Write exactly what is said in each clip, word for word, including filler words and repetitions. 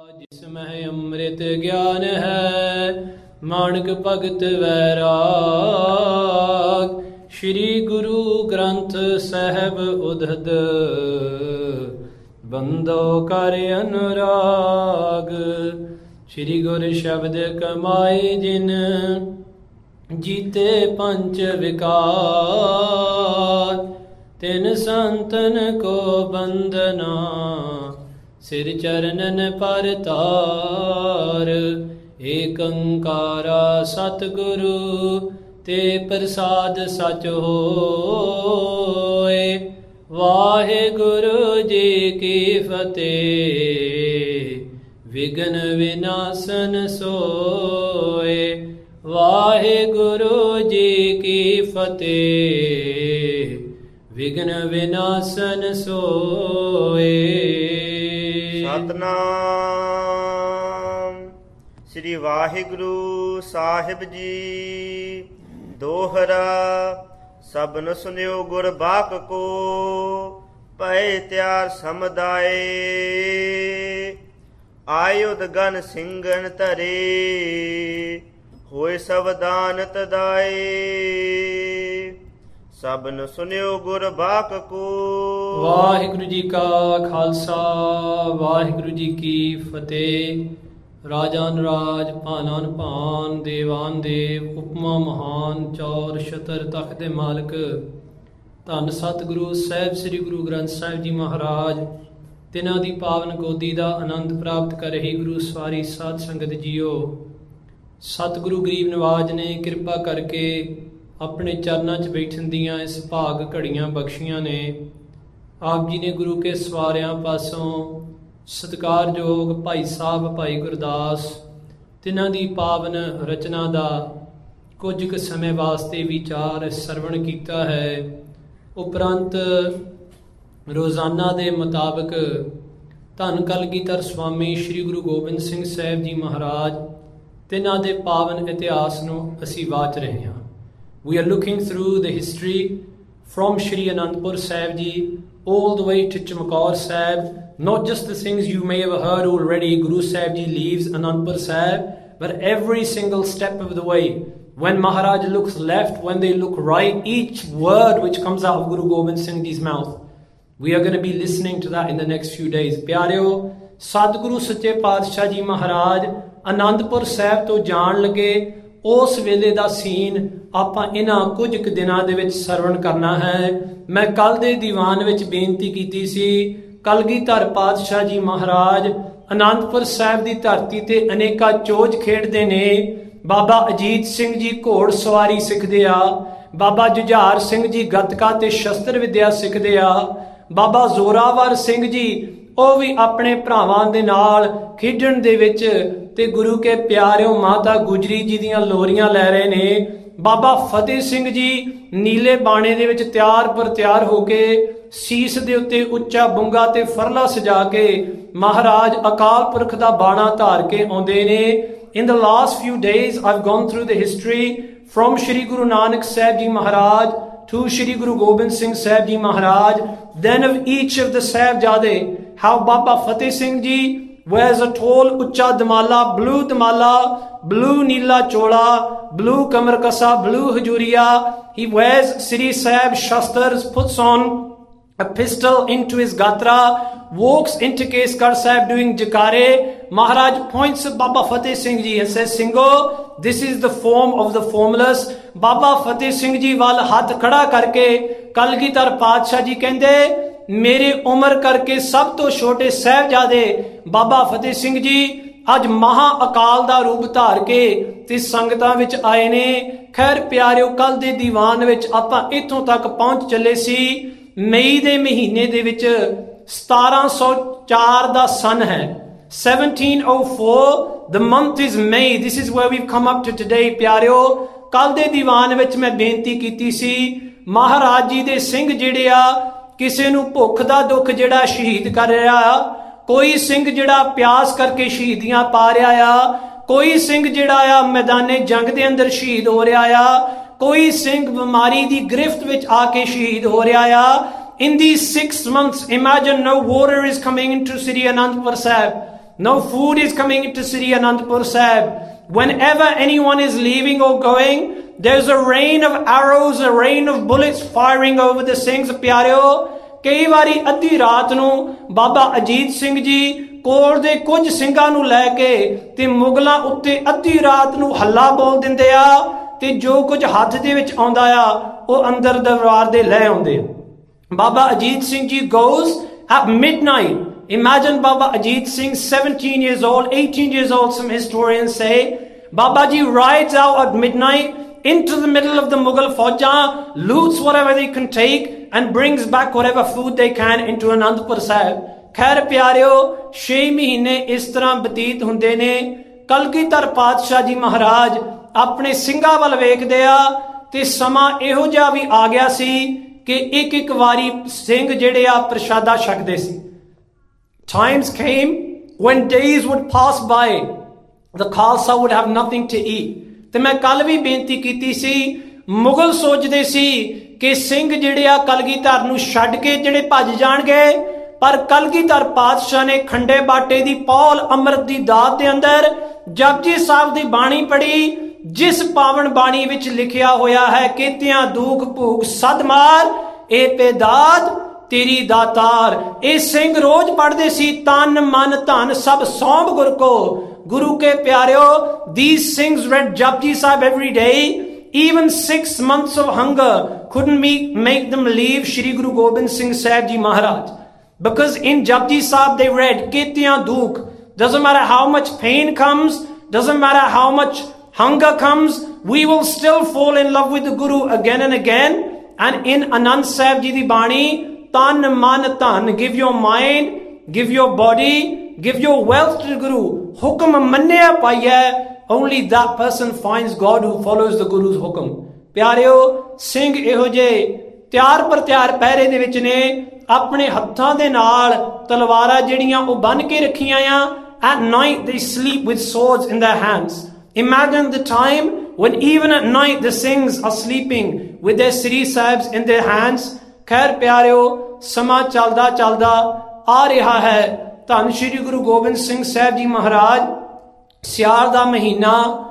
ਜਿਸਮਹਿ ਅੰਮ੍ਰਿਤ ਗਿਆਨ ਹੈ, ਮਾਣਕ ਭਗਤ ਵੈਰਾਗ। ਸ਼੍ਰੀ ਗੁਰੂ ਗ੍ਰੰਥ ਸਾਹਿਬ ਉਧਦ, ਬੰਦੋ ਕਰ ਅਨੁਰਾਗ। ਸ਼੍ਰੀ ਗੁਰ ਸ਼ਬਦ ਕਮਾਏ ਜਿਨ, ਜੀਤੇ ਪੰਚ ਵਿਕਾਰ। ਤਿਨ ਸੰਤਨ ਕੋ ਬੰਦਨਾ, ਸਿਰ ਚਰਨਨ ਪਰ ਤਾਰ। ਏਕ ਓੰਕਾਰਾ ਸਤਿਗੁਰੂ, ਤੇ ਪ੍ਰਸਾਦ ਸਚ ਹੋਏ। ਵਾਹਿਗੁਰੂ ਜੀ ਕੀ ਫਤਿਹ, ਵਿਘਨ ਵਿਨਾਸ਼ਨ ਸੋਏ। ਵਾਹਿਗੁਰੂ ਜੀ ਕੀ ਫਤਿਹ, ਵਿਘਨ ਵਿਨਾਸ਼ਨ ਸੋਏ। ਸਤਨਾਮ ਸ੍ਰੀ ਵਾਹਿਗੁਰੂ ਸਾਹਿਬ ਜੀ। ਦੋਹਰਾ ਸਭਨ ਸੁਨਿਓ ਗੁਰ ਬਾਕ ਕੋ, ਪਏ ਤਿਆਰ ਸਮਦਾਏ। ਆਯੁਧ ਗਨ ਸਿੰਘਨ ਧਰੇ, ਹੋਏ ਸਵਦਾਨ ਤਦਾਏ। ਸਭਨ ਸੁਨਿਓ ਗੁਰ ਬਾਕ ਕੋ। ਵਾਹਿਗੁਰੂ ਜੀ ਕਾ ਖਾਲਸਾ, ਵਾਹਿਗੁਰੂ ਜੀ ਕੀ ਫਤਿਹ। ਰਾਜਾਨ ਰਾਜ, ਭਾਨਾਨ ਭਾਨ, ਦੇਵਾਨ ਦੇਵ, ਉਪਮਾ ਮਹਾਨ, ਚੌਰ ਛਤਰ ਤਖਤ ਦੇ ਮਾਲਕ ਧੰਨ ਸਤਿਗੁਰੂ ਸਾਹਿਬ ਸ੍ਰੀ ਗੁਰੂ ਗ੍ਰੰਥ ਸਾਹਿਬ ਜੀ ਮਹਾਰਾਜ, ਤਿਨਾਂ ਦੀ ਪਾਵਨ ਗੋਦੀ ਦਾ ਆਨੰਦ ਪ੍ਰਾਪਤ ਕਰ ਰਹੀ ਗੁਰੂ ਸਵਾਰੀ ਸਾਧ ਸੰਗਤ ਜੀਓ। ਸਤਿਗੁਰੂ ਗਰੀਬ ਨਵਾਜ ਨੇ ਕਿਰਪਾ ਕਰਕੇ ਆਪਣੇ ਚਰਨਾਂ 'ਚ ਬੈਠਣ ਦੀਆਂ ਇਸ ਭਾਗ ਘੜੀਆਂ ਬਖਸ਼ੀਆਂ ਨੇ। ਆਪ ਜੀ ਨੇ ਗੁਰੂ ਕੇ ਸਵਾਰਿਆਂ ਪਾਸੋਂ ਸਤਿਕਾਰਯੋਗ ਭਾਈ ਸਾਹਿਬ ਭਾਈ ਗੁਰਦਾਸ, ਤਿਨਾਂ ਦੀ ਪਾਵਨ ਰਚਨਾ ਦਾ ਕੁਝ ਕੁ ਸਮੇਂ ਵਾਸਤੇ ਵਿਚਾਰ ਸਰਵਣ ਕੀਤਾ ਹੈ। ਉਪਰੰਤ ਰੋਜ਼ਾਨਾ ਦੇ ਮੁਤਾਬਕ ਧੰਨ ਕਲਗੀਧਰ ਸਵਾਮੀ ਸ੍ਰੀ ਗੁਰੂ ਗੋਬਿੰਦ ਸਿੰਘ ਸਾਹਿਬ ਜੀ ਮਹਾਰਾਜ, ਤਿਨਾਂ ਦੇ ਪਾਵਨ ਇਤਿਹਾਸ ਨੂੰ ਅਸੀਂ ਵਾਚ ਰਹੇ ਹਾਂ। We are looking through the history from Shri Anandpur Sahib Ji all the way to Chumkaur Sahib. Not just the things you may have heard already, Guru Sahib Ji leaves Anandpur Sahib, but every single step of the way. When Maharaj looks left, when they look right, each word which comes out of Guru Gobind Singh Ji's mouth. We are going to be listening to that in the next few days. Pyareo, Sadguru Sache Padshah Ji Maharaj Anandpur Sahib to jaan lage, ਉਸ ਵੇਲੇ ਦਾ scene ਆਪਾਂ ਇਹਨਾਂ ਕੁਝ ਕੁ ਦਿਨਾਂ ਦੇ ਵਿੱਚ ਸਰਵਣ ਕਰਨਾ ਹੈ। ਮੈਂ ਕੱਲ ਦੇ ਦੀਵਾਨ ਵਿੱਚ ਬੇਨਤੀ ਕੀਤੀ ਸੀ, ਕਲਗੀਧਰ ਪਾਤਸ਼ਾਹ ਜੀ ਮਹਾਰਾਜ ਅਨੰਦਪੁਰ ਸਾਹਿਬ ਦੀ ਧਰਤੀ ਤੇ ਅਨੇਕਾਂ ਚੋਜ ਖੇਡਦੇ ਨੇ। ਬਾਬਾ ਅਜੀਤ ਸਿੰਘ ਜੀ ਘੋੜ ਸਵਾਰੀ ਸਿੱਖਦੇ ਆ, ਬਾਬਾ ਜੁਝਾਰ ਸਿੰਘ ਜੀ ਗੱਤਕਾ ਤੇ ਸ਼ਸਤਰ ਵਿਦਿਆ ਸਿੱਖਦੇ ਆ, ਬਾਬਾ ਜ਼ੋਰਾਵਰ ਸਿੰਘ ਜੀ ਉਹ ਵੀ ਆਪਣੇ ਭਰਾਵਾਂ ਦੇ ਨਾਲ ਖੇਡਣ ਦੇ ਵਿੱਚ ਤੇ ਗੁਰੂ ਕੇ ਪਿਆਰਿਓ ਮਾਤਾ ਗੁਜਰੀ ਜੀ ਦੀਆਂ ਲੋਰੀਆਂ ਲੈ ਰਹੇ ਨੇ। ਬਾਬਾ ਫਤਿਹ ਸਿੰਘ ਜੀ ਨੀਲੇ ਬਾਣੇ ਦੇ ਵਿੱਚ ਤਿਆਰ ਪਰ ਤਿਆਰ ਹੋ ਕੇ, ਸੀਸ ਦੇ ਉੱਤੇ ਉੱਚਾ ਬੁੰਗਾ ਤੇ ਫਰਲਾ ਸਜਾ ਕੇ ਮਹਾਰਾਜ ਅਕਾਲ ਪੁਰਖ ਦਾ ਬਾਣਾ ਧਾਰ ਕੇ ਆਉਂਦੇ ਨੇ। In the last few days I've gone through the history from Shri Guru Nanak Sahib ji Maharaj to Shri Guru Gobind Singh Sahib Ji Maharaj, then of each of the Sahibzade, how Baba Fateh Singh Ji wears a tall Ucha Damala, blue Damala, blue Neela Chola, blue Kamar Kasa, blue Hajuriya. He wears Sri Sahib Shastars, puts on a pistol into his gatra, walks into Keskar Sahib doing Jakare. Maharaj points at Baba Fateh Singh Ji and says, Singho, this is the form of the formless. Baba Fateh Singh Ji wal hath khada karke Kalgidhar Padshah Ji kende, ਮੇਰੇ ਉਮਰ ਕਰਕੇ ਸਭ ਤੋਂ ਛੋਟੇ ਸਾਹਿਬਜ਼ਾਦੇ ਬਾਬਾ ਫਤਿਹ ਸਿੰਘ ਜੀ ਅੱਜ ਮਹਾ ਅਕਾਲ ਦਾ ਰੂਪ ਧਾਰ ਕੇ ਤੇ ਸੰਗਤਾਂ ਵਿੱਚ ਆਏ ਨੇ। ਖੈਰ ਪਿਆਰਿਓ, ਕੱਲ ਦੇ ਦੀਵਾਨ ਵਿੱਚ ਆਪਾਂ ਇੱਥੋਂ ਤੱਕ ਪਹੁੰਚ ਚੱਲੇ ਸੀ। ਮਈ ਦੇ ਮਹੀਨੇ ਦੇ ਵਿੱਚ ਸਤਾਰਾਂ ਸੌ ਚਾਰ ਦਾ ਸਨ ਹੈ, seventeen oh four, the month is May. This is where we've come up to today. ਪਿਆਰਿਓ, ਕੱਲ ਦੇ ਦੀਵਾਨ ਵਿੱਚ ਮੈਂ ਬੇਨਤੀ ਕੀਤੀ ਸੀ, ਮਹਾਰਾਜ ਜੀ ਦੇ ਸਿੰਘ ਜਿਹੜੇ ਆ, ਕਿਸੇ ਨੂੰ ਭੁੱਖ ਦਾ ਦੁੱਖ ਜਿਹੜਾ ਸ਼ਹੀਦ ਕਰ ਰਿਹਾ ਆ, ਕੋਈ ਸਿੰਘ ਜਿਹੜਾ ਪਿਆਸ ਕਰਕੇ ਸ਼ਹੀਦੀਆਂ ਪਾ ਰਿਹਾ ਆ, ਕੋਈ ਸਿੰਘ ਜਿਹੜਾ ਆ ਮੈਦਾਨੇ ਜੰਗ ਦੇ ਅੰਦਰ ਸ਼ਹੀਦ ਹੋ ਰਿਹਾ ਆ, ਕੋਈ ਸਿੰਘ ਬਿਮਾਰੀ ਦੀ ਗ੍ਰਿਫਤ ਵਿੱਚ ਆ ਕੇ ਸ਼ਹੀਦ ਹੋ ਰਿਹਾ ਆ। In these six months, imagine no water is coming into Sri Anandpur Sahib. No food is coming into Sri Anandpur Sahib. Whenever anyone is leaving or going, there's a rain of arrows, a rain of bullets firing over the Singhs. Pyareo, ਕਈ ਵਾਰੀ ਅੱਧੀ ਰਾਤ ਨੂੰ ਬਾਬਾ ਅਜੀਤ ਸਿੰਘ ਜੀ ਕੋਲ ਦੇ ਕੁਝ ਸਿੰਘਾਂ ਨੂੰ ਲੈ ਕੇ ਤੇ ਮੁਗਲਾਂ ਉੱਤੇ ਅੱਧੀ ਰਾਤ ਨੂੰ ਹੱਲਾ ਬੋਲ ਦਿੰਦੇ ਆ ਤੇ ਜੋ ਕੁਝ ਹੱਥ ਦੇ ਵਿੱਚ ਆਉਂਦਾ ਆ ਉਹ ਅੰਦਰ ਦਰਬਾਰ ਦੇ ਲੈ ਆਉਂਦੇ। Baba Ajit Singh ji goes at midnight. Imagine Baba Ajit Singh, seventeen years old, eighteen years old, some historians say. Babaji rides out at midnight into the middle of the Mughal Fauja, loots whatever they can take and brings back whatever food they can into Anandpur Sahib. Khair pyareo, ਛੇ ਮਹੀਨੇ ਇਸ ਤਰ੍ਹਾਂ ਬਤੀਤ ਹੁੰਦੇ ਨੇ। ਕਲਗੀਧਰ ਪਾਤਸ਼ਾਹ ਜੀ ਮਹਾਰਾਜ ਆਪਣੇ ਸਿੰਘਾਂ ਵੱਲ ਵੇਖਦੇ ਆ ਤੇ ਸਮਾਂ ਇਹੋ ਜਿਹਾ ਵੀ ਆ ਗਿਆ ਸੀ ਕਿ ਇੱਕ ਇੱਕ ਵਾਰੀ ਸਿੰਘ ਜਿਹੜੇ ਆ ਪ੍ਰਸ਼ਾਦਾ ਛਕਦੇ ਸੀ। Times came when days would pass by, the Khalsa would have nothing to eat. ਤੇ ਮੈਂ ਕੱਲ ਵੀ ਬੇਨਤੀ ਕੀਤੀ ਸੀ, ਮੁਗਲ ਸੋਚਦੇ ਸੀ ਕਿ ਸਿੰਘ ਜਿਹੜੇ ਆ ਕਲਗੀਧਰ ਨੂੰ ਛੱਡ ਕੇ ਜਿਹੜੇ ਭੱਜ ਜਾਣਗੇ, ਪਰ ਕਲਗੀਧਰ ਪਾਤਸ਼ਾਹ ਨੇ ਖੰਡੇ ਬਾਟੇ ਦੀ ਪੌਲ ਅੰਮ੍ਰਿਤ ਦੀ ਦਾਤ ਦੇ ਅੰਦਰ ਜਪਜੀ ਸਾਹਿਬ ਦੀ ਬਾਣੀ ਪੜ੍ਹੀ, ਜਿਸ ਪਾਵਨ ਬਾਣੀ ਵਿੱਚ ਲਿਖਿਆ ਹੋਇਆ ਹੈ, ਕੀਤਿਆਂ ਦੁੱਖ ਭੂਖ ਸਦ ਮਾਰ ਇਹ ਪੇਦਾਦ ਤੇਰੀ ਦਾਤਾਰ। ਇਹ ਸਿੰਘ ਰੋਜ਼ ਪੜ੍ਹਦੇ ਸੀ, ਤਨ ਮਨ ਧਨ ਸਭ ਸੌਂਪ ਗੁਰ ਕੋ। ਗੁਰੂ ਕੇ ਪਿਆਰਿਓ, these things read Japji Sahib every day. Even six months of hunger couldn't make, make them leave Shri Guru Gobind Singh Sahib Ji Maharaj, because in Japji Sahib they read Ketyan Dukh. Doesn't matter how much pain comes, doesn't matter how much hunger comes, we will still fall in love with the Guru again and again. And in Anand Sahib Ji di Bani, tan man tan, give your mind, give your body, give your wealth to the Guru. Hukam manniya paiya, only that person finds God who follows the Guru's hukum. ਪਿਆਰਿਓ, ਸਿੰਘ ਇਹੋ ਜਿਹੇ ਤਿਆਰ ਪਰ ਤਿਆਰ ਪਹਿਰੇ ਦੇ ਵਿੱਚ ਨੇ, ਆਪਣੇ ਹੱਥਾਂ ਦੇ ਨਾਲ ਤਲਵਾਰਾਂ ਜਿਹੜੀਆਂ ਉਹ ਬੰਨ ਕੇ ਰੱਖੀਆਂ ਆ। At night they sleep with swords in their hands. Imagine the time when even at night the Singhs are sleeping with their Sri Sahibs in their hands. ਖੈਰ ਪਿਆਰਿਓ, ਸਮਾਂ ਚੱਲਦਾ ਚੱਲਦਾ ਆ ਰਿਹਾ ਹੈ। ਧੰਨ ਸ਼੍ਰੀ ਗੁਰੂ ਗੋਬਿੰਦ ਸਿੰਘ ਸਾਹਿਬ ਜੀ ਮਹਾਰਾਜ, ਸਿਆਲ ਦਾ ਮਹੀਨਾ,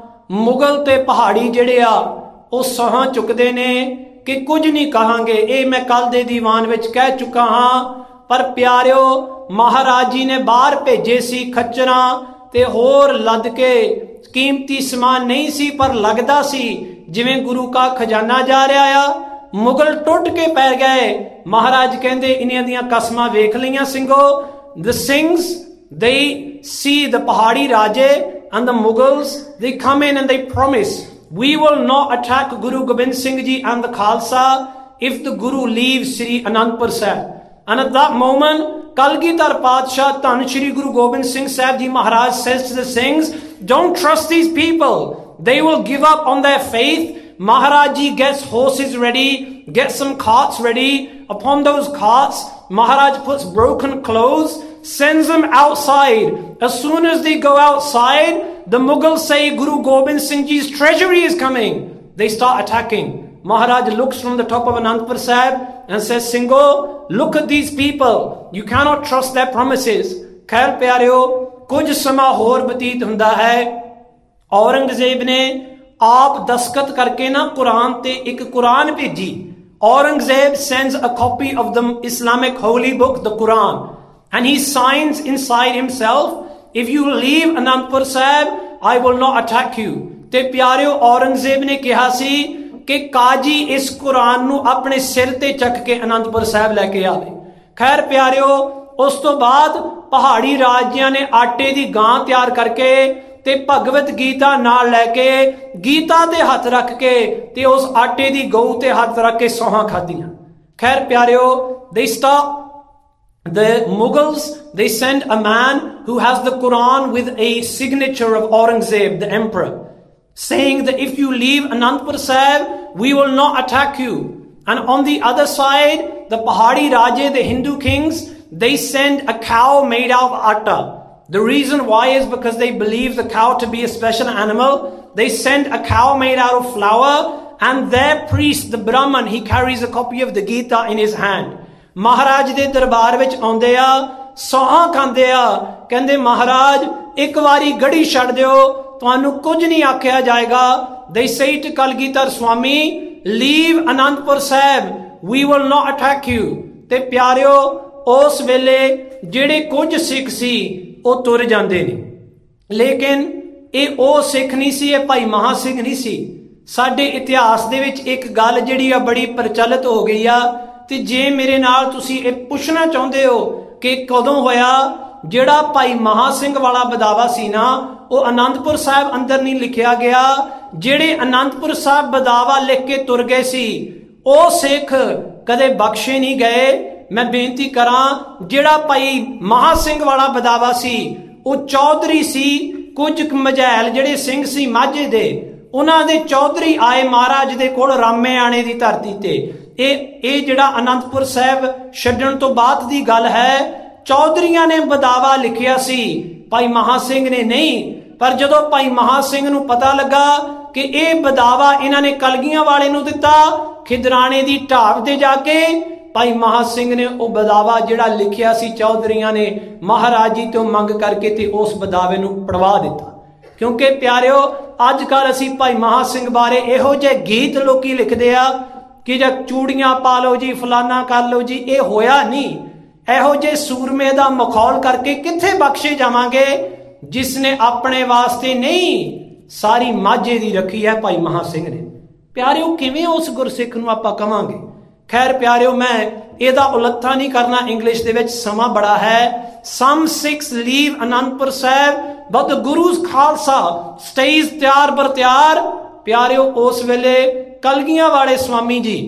ਮੁਗਲ ਤੇ ਪਹਾੜੀ ਜਿਹੜੇ ਆ ਉਹ ਸਹਾਂ ਚੁੱਕਦੇ ਨੇ ਕਿ ਕੁਝ ਨਹੀਂ ਕਹਾਂਗੇ। ਇਹ ਮੈਂ ਕੱਲ ਦੇ ਦੀਵਾਨ ਵਿੱਚ ਕਹਿ ਚੁੱਕਾ ਹਾਂ। ਪਰ ਪਿਆਰਿਓ, ਮਹਾਰਾਜ ਜੀ ਨੇ ਬਾਹਰ ਭੇਜੇ ਸੀ ਖੱਚਰਾਂ ਤੇ ਹੋਰ ਲੱਦ ਕੇ, ਕੀਮਤੀ ਸਮਾਨ ਨਹੀਂ ਸੀ, ਪਰ ਲੱਗਦਾ ਸੀ ਜਿਵੇਂ ਗੁਰੂ ਕਾ ਖਜ਼ਾਨਾ ਜਾ ਰਿਹਾ ਆ। ਮੁਗਲ ਟੁੱਟ ਕੇ ਪੈ ਗਏ। ਮਹਾਰਾਜ ਕਹਿੰਦੇ, ਇਹਨਾਂ ਦੀਆਂ ਕਸਮਾਂ ਵੇਖ ਲਈਆਂ ਸਿੰਘੋ। The Singhs, they see the Pahadi Raje and the Mughals, they come in and they promise, we will not attack Guru Gobind Singh Ji and the Khalsa if the Guru leaves Sri Anandpur Sahib. And at that moment, Kalgidhar Padshah Dhan Shri Guru Gobind Singh Sahib Ji Maharaj says to the Singhs, don't trust these people. They will give up on their faith. Maharaj Ji gets horses ready, gets some carts ready. Upon those carts, Maharaj puts broken clothes, sends them outside. As soon as they go outside, the Mughals say Guru Gobind Singh Ji's treasury is coming. They start attacking. Maharaj looks from the top of Anandpur Sahib and says, Singho, look at these people. You cannot trust their promises. Khair pyareo, kuch sama hor batit hunda hai. Aurangzeb ne aap daskat karke na Quran te ek Quran bheji. Aurangzeb sends a copy of the Islamic holy book, the Quran, and he signs inside himself, if you leave Anandpur Sahib, I will not attack you. ਤੇ ਪਿਆਰਿਓ, ਔਰੰਗਜ਼ੇਬ ਨੇ ਕਿਹਾ ਸੀ ਕਿ ਕਾਜੀ ਇਸ ਕੁਰਾਨ ਨੂੰ ਆਪਣੇ ਸਿਰ ਤੇ ਚੱਕ ਕੇ ਅਨੰਦਪੁਰ ਸਾਹਿਬ ਲੈ ਕੇ ਆਵੇ। ਖੈਰ ਪਿਆਰਿਓ, ਉਸ ਤੋਂ ਬਾਅਦ ਪਹਾੜੀ ਰਾਜਿਆਂ ਨੇ ਆਟੇ ਦੀ ਗਾਂ ਤਿਆਰ ਕਰਕੇ ਤੇ ਭਗਵਤ ਗੀਤਾ ਨਾਲ ਲੈ ਕੇ, ਗੀਤਾ ਤੇ ਹੱਥ ਰੱਖ ਕੇ ਤੇ ਉਸ ਆਟੇ ਦੀ ਗਊ ਤੇ ਹੱਥ ਰੱਖ ਕੇ ਸੌਹਾਂ ਖਾਧੀਆਂ। ਖੈਰ ਪਿਆਰਿਓ, they stop. The Mughals, they send a man who has the Quran with a signature of Aurangzeb, the emperor, saying that if you leave Anandpur Sahib, we will not attack you. And on the other side, the Pahadi Raje, the Hindu kings, they send a cow made out of atta. The reason why is because they believe the cow to be a special animal. They send a cow made out of flour, and their priest, the Brahman, he carries a copy of the Gita in his hand. ਮਹਾਰਾਜ ਦੇ ਦਰਬਾਰ ਵਿੱਚ ਆਉਂਦੇ ਆ, ਸੌਹਾਂ ਖਾਂਦੇ ਆ, ਕਹਿੰਦੇ ਮਹਾਰਾਜ ਇੱਕ ਵਾਰੀ ਗੜੀ ਛੱਡ ਦਿਓ, ਤੁਹਾਨੂੰ ਕੁਝ ਨਹੀਂ ਆਖਿਆ ਜਾਏਗਾ। They say to Kalgidhar Swami, leave Anandpur Sahib, we will not attack you। ਤੇ ਪਿਆਰਿਓ ਉਸ ਵੇਲੇ ਜਿਹੜੇ ਕੁਝ ਸਿੱਖ ਸੀ ਉਹ ਤੁਰ ਜਾਂਦੇ ਨੇ, ਲੇਕਿਨ ਇਹ ਉਹ ਸਿੱਖ ਨਹੀਂ ਸੀ, ਇਹ ਭਾਈ ਮਹਾ ਸਿੰਘ ਨਹੀਂ ਸੀ। ਸਾਡੇ ਇਤਿਹਾਸ ਦੇ ਵਿੱਚ ਇੱਕ ਗੱਲ ਜਿਹੜੀ ਆ ਬੜੀ ਪ੍ਰਚਲਿਤ ਹੋ ਗਈ ਆ, ਤੇ ਜੇ ਮੇਰੇ ਨਾਲ ਤੁਸੀਂ ਇਹ ਪੁੱਛਣਾ ਚਾਹੁੰਦੇ ਹੋ ਕਿ ਕਦੋਂ ਹੋਇਆ, ਜਿਹੜਾ ਭਾਈ ਮਹਾ ਸਿੰਘ ਵਾਲਾ ਬਦਾਵਾ ਸੀ ਨਾ, ਉਹ ਆਨੰਦਪੁਰ ਸਾਹਿਬ ਅੰਦਰ ਨਹੀਂ ਲਿਖਿਆ ਗਿਆ। ਜਿਹੜੇ ਆਨੰਦਪੁਰ ਸਾਹਿਬ ਬਦਾਵਾ ਲਿਖ ਕੇ ਤੁਰ ਗਏ ਸੀ ਉਹ ਸਿੱਖ ਕਦੇ ਬਖਸ਼ੇ ਨਹੀਂ ਗਏ। ਮੈਂ ਬੇਨਤੀ ਕਰਾਂ, ਜਿਹੜਾ ਭਾਈ ਮਹਾ ਸਿੰਘ ਵਾਲਾ ਬਦਾਵਾ ਸੀ ਉਹ ਚੌਧਰੀ ਸੀ। ਕੁਝ ਮਝੈਲ ਜਿਹੜੇ ਸਿੰਘ ਸੀ ਮਾਝੇ ਦੇ, ਉਹਨਾਂ ਦੇ ਚੌਧਰੀ ਆਏ ਮਹਾਰਾਜ ਦੇ ਕੋਲ ਰਾਮੇਆਣੇ ਦੀ ਧਰਤੀ ਤੇ। ਇਹ ਇਹ ਜਿਹੜਾ ਆਨੰਦਪੁਰ ਸਾਹਿਬ ਛੱਡਣ ਤੋਂ ਬਾਅਦ ਦੀ ਗੱਲ ਹੈ। ਚੌਧਰੀਆਂ ਨੇ ਬਦਾਵਾ ਲਿਖਿਆ ਸੀ, ਭਾਈ ਮਹਾ ਸਿੰਘ ਨੇ ਨਹੀਂ। ਪਰ ਜਦੋਂ ਭਾਈ ਮਹਾ ਸਿੰਘ ਨੂੰ ਪਤਾ ਲੱਗਾ ਕਿ ਇਹ ਬਦਾਵਾ ਇਹਨਾਂ ਨੇ ਕਲਗੀਆਂ ਵਾਲੇ ਨੂੰ ਦਿੱਤਾ, ਖਿਦਰਾਣੇ ਦੀ ਢਾਬ ਤੇ ਜਾ ਕੇ ਭਾਈ ਮਹਾ ਸਿੰਘ ਨੇ ਉਹ ਬਦਾਵਾ ਜਿਹੜਾ ਲਿਖਿਆ ਸੀ ਚੌਧਰੀਆਂ ਨੇ ਮਹਾਰਾਜ ਜੀ ਤੋਂ ਮੰਗ ਕਰਕੇ ਤੇ ਉਸ ਬਦਾਵੇ ਨੂੰ ਪੜਵਾ ਦਿੱਤਾ। ਕਿਉਂਕਿ ਪਿਆਰਿਓ ਅੱਜ ਕੱਲ ਅਸੀਂ ਭਾਈ ਮਹਾ ਸਿੰਘ ਬਾਰੇ ਇਹੋ ਜਿਹੇ ਗੀਤ ਲੋਕੀ ਲਿਖਦੇ ਆ ਕਿ ਜੇ ਚੂੜੀਆਂ ਪਾ ਲਓ ਜੀ, ਫਲਾਨਾ ਕਰ ਲਓ ਜੀ, ਇਹ ਹੋਇਆ ਨਹੀਂ। ਇਹੋ ਜਿਹੇ ਸੂਰਮੇ ਦਾ ਮਖੌਲ ਕਰਕੇ ਕਿੱਥੇ ਬਖਸ਼ੇ ਜਾਵਾਂਗੇ, ਜਿਸ ਨੇ ਆਪਣੇ ਵਾਸਤੇ ਨਹੀਂ ਸਾਰੀ ਮਾਝੇ ਦੀ ਰੱਖੀ ਹੈ ਭਾਈ ਮਹਾ ਸਿੰਘ ਨੇ। ਪਿਆਰਿਓ ਕਿਵੇਂ ਉਸ ਗੁਰਸਿੱਖ ਨੂੰ ਆਪਾਂ ਕਵਾਂਗੇ। ਖੈਰ ਪਿਆਰਿਓ ਮੈਂ ਇਹਦਾ ਉਲੱਥਾ ਨਹੀਂ ਕਰਨਾ, ਇੰਗਲਿਸ਼ ਦੇ ਵਿੱਚ ਸਮਾਂ ਬੜਾ ਹੈ। Some Sikhs leave Anandpur Sahib, but the Guru's Khalsa stays ਤਿਆਰ ਬਰ ਤਿਆਰ। ਪਿਆਰਿਓ ਉਸ ਵੇਲੇ ਕਲਗੀਆਂ ਵਾਲੇ ਸਵਾਮੀ ਜੀ,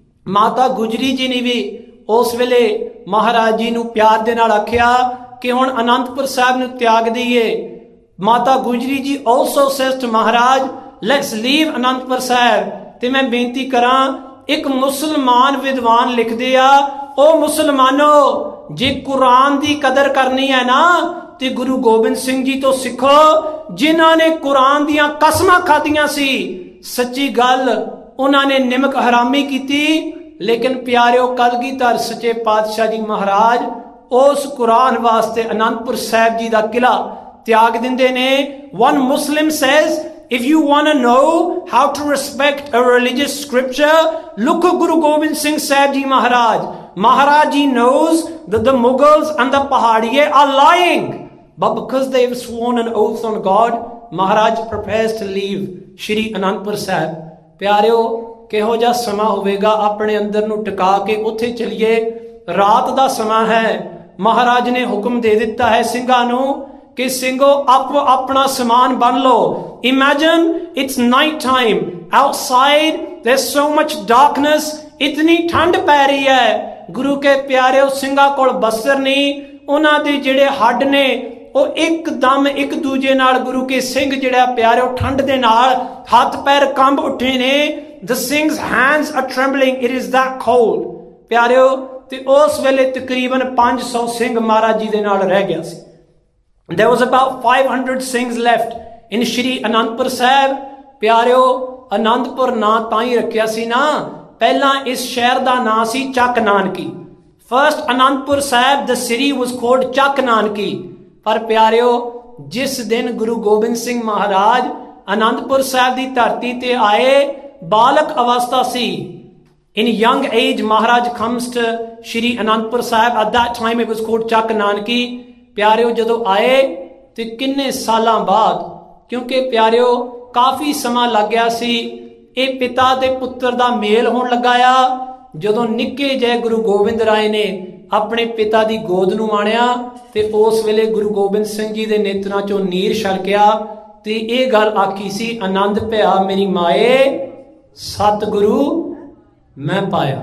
ਮਾਤਾ ਗੁਜਰੀ ਜੀ ਨੇ ਵੀ ਉਸ ਵੇਲੇ ਮਹਾਰਾਜ ਜੀ ਨੂੰ ਪਿਆਰ ਦੇ ਨਾਲ ਆਖਿਆ ਕਿ ਹੁਣ ਅਨੰਦਪੁਰ ਸਾਹਿਬ ਨੂੰ ਤਿਆਗ ਦਈਏ। Mata Gujri ji also says to Maharaj, let's leave Anandpur Sahib. ਤੇ ਮੈਂ ਬੇਨਤੀ ਕਰਾਂ, ਇੱਕ ਮੁਸਲਮਾਨ ਵਿਦਵਾਨ ਲਿਖਦੇ ਆ, ਉਹ ਮੁਸਲਮਾਨੋ ਜੇ ਕੁਰਾਨ ਦੀ ਕਦਰ ਕਰਨੀ ਹੈ ਨਾ ਤੇ ਗੁਰੂ ਗੋਬਿੰਦ ਸਿੰਘ ਜੀ ਤੋਂ ਸਿੱਖੋ, ਜਿਨ੍ਹਾਂ ਨੇ ਕੁਰਾਨ ਦੀਆਂ ਕਸਮਾਂ ਖਾਧੀਆਂ ਸੀ। ਸੱਚੀ ਗੱਲ, ਉਹਨਾਂ ਨੇ ਨਿਮਕ ਹਰਾਮੀ ਕੀਤੀ, ਲੇਕਿਨ ਪਿਆਰਿਓ ਕਲਗੀਧਰ ਸੱਚੇ ਪਾਤਸ਼ਾਹ ਜੀ ਮਹਾਰਾਜ ਉਸ ਕੁਰਾਨ ਵਾਸਤੇ ਅਨੰਦਪੁਰ ਸਾਹਿਬ ਜੀ ਦਾ ਕਿਲਾ ਤਿਆਗ ਦਿੰਦੇ ਨੇ। One Muslim says, if you want to know how to respect a religious scripture, look at Guru Gobind Singh Sahib Ji Maharaj. Maharaj Ji knows that the Mughals and the Pahadiye are lying, but because they have sworn an oath on God, Maharaj prepares to leave Shri Anandpur Sahib। ਪਿਆਰਿਓ ਕਿਹੋ ਜਿਹਾ ਸਮਾਂ ਹੋਵੇਗਾ, ਆਪਣੇ ਅੰਦਰ ਨੂੰ ਟਿਕਾ ਕੇ ਉੱਥੇ ਚਲੀਏ। ਰਾਤ ਦਾ ਸਮਾਂ ਹੈ, ਮਹਾਰਾਜ ਨੇ ਹੁਕਮ ਦੇ ਦਿੱਤਾ ਹੈ ਸਿੰਘਾਂ ਨੂੰ ਕਿ ਸਿੰਘੋ ਆਪੋ ਆਪਣਾ ਸਮਾਨ ਬੰਨ ਲਓ। Imagine it's night time outside, there's so much darkness, ਇਤਨੀ ਠੰਡ ਪੈ ਰਹੀ ਹੈ। ਗੁਰੂ ਕੇ ਪਿਆਰਿਓ ਸਿੰਘਾਂ ਕੋਲ ਬਸਤਰ ਨਹੀਂ, ਉਹਨਾਂ ਦੇ ਜਿਹੜੇ ਹੱਡ ਨੇ ਉਹ ਇੱਕਦਮ ਇੱਕ ਦੂਜੇ ਨਾਲ, ਗੁਰੂ ਕੇ ਸਿੰਘ ਜਿਹੜਾ ਪਿਆਰਿਓ ਠੰਡ ਦੇ ਨਾਲ ਹੱਥ ਪੈਰ ਕੰਬ ਉੱਠੇ ਨੇ। The Singh's hands are trembling, it is that cold। ਪਿਆਰਿਓ ਤੇ ਉਸ ਵੇਲੇ ਤਕਰੀਬਨ ਪੰਜ ਸੌ ਸਿੰਘ ਮਹਾਰਾਜ ਜੀ ਦੇ ਨਾਲ ਰਹਿ ਗਿਆ ਸੀ। There was about five hundred Singhs left in Shri Anandpur Sahib। ਪਿਆਰਿਓ ਅਨੰਦਪੁਰ ਨਾਂ ਤਾਂ ਹੀ ਰੱਖਿਆ ਸੀ ਨਾ, ਪਹਿਲਾਂ ਇਸ ਸ਼ਹਿਰ ਦਾ ਨਾਂ ਸੀ ਚੱਕ Nanaki. First Anandpur Sahib, the city was called ਚੱਕ ਨਾਨਕੀ। ਪਰ ਪਿਆਰਿਓ ਜਿਸ ਦਿਨ ਗੁਰੂ ਗੋਬਿੰਦ ਸਿੰਘ ਮਹਾਰਾਜ ਅਨੰਦਪੁਰ ਸਾਹਿਬ ਦੀ ਧਰਤੀ ਤੇ ਆਏ, ਬਾਲਕ ਅਵਸਥਾ ਸੀ। In young age Maharaj comes to Shri Anandpur Sahib। At that time it was called ਚੱਕ ਨਾਨਕੀ। ਪਿਆਰਿਓ ਜਦੋਂ ਆਏ ਤੇ ਕਿੰਨੇ ਸਾਲਾਂ ਬਾਅਦ, ਕਿਉਂਕਿ ਪਿਆਰਿਓ ਕਾਫੀ ਸਮਾਂ ਲੱਗ ਗਿਆ ਸੀ, ਇਹ ਪਿਤਾ ਤੇ ਪੁੱਤਰ ਦਾ ਮੇਲ ਹੋਣ ਲੱਗਾ ਆ। ਜਦੋਂ ਨਿੱਕੇ ਜਿਹੇ ਗੁਰੂ ਗੋਬਿੰਦ ਰਾਏ ਨੇ ਆਪਣੇ ਪਿਤਾ ਦੀ ਗੋਦ ਨੂੰ ਮਾਣਿਆ ਤੇ ਉਸ ਵੇਲੇ ਗੁਰੂ ਗੋਬਿੰਦ ਸਿੰਘ ਜੀ ਦੇ ਨੇਤਰਾਂ ਚੋਂ ਨੀਰ ਛਲਕਿਆ ਤੇ ਇਹ ਗੱਲ ਆਖੀ ਸੀ, ਆਨੰਦ ਭਿਆ ਮੇਰੀ ਮਾਏ, ਸਤਿਗੁਰੂ ਮੈਂ ਪਾਇਆ।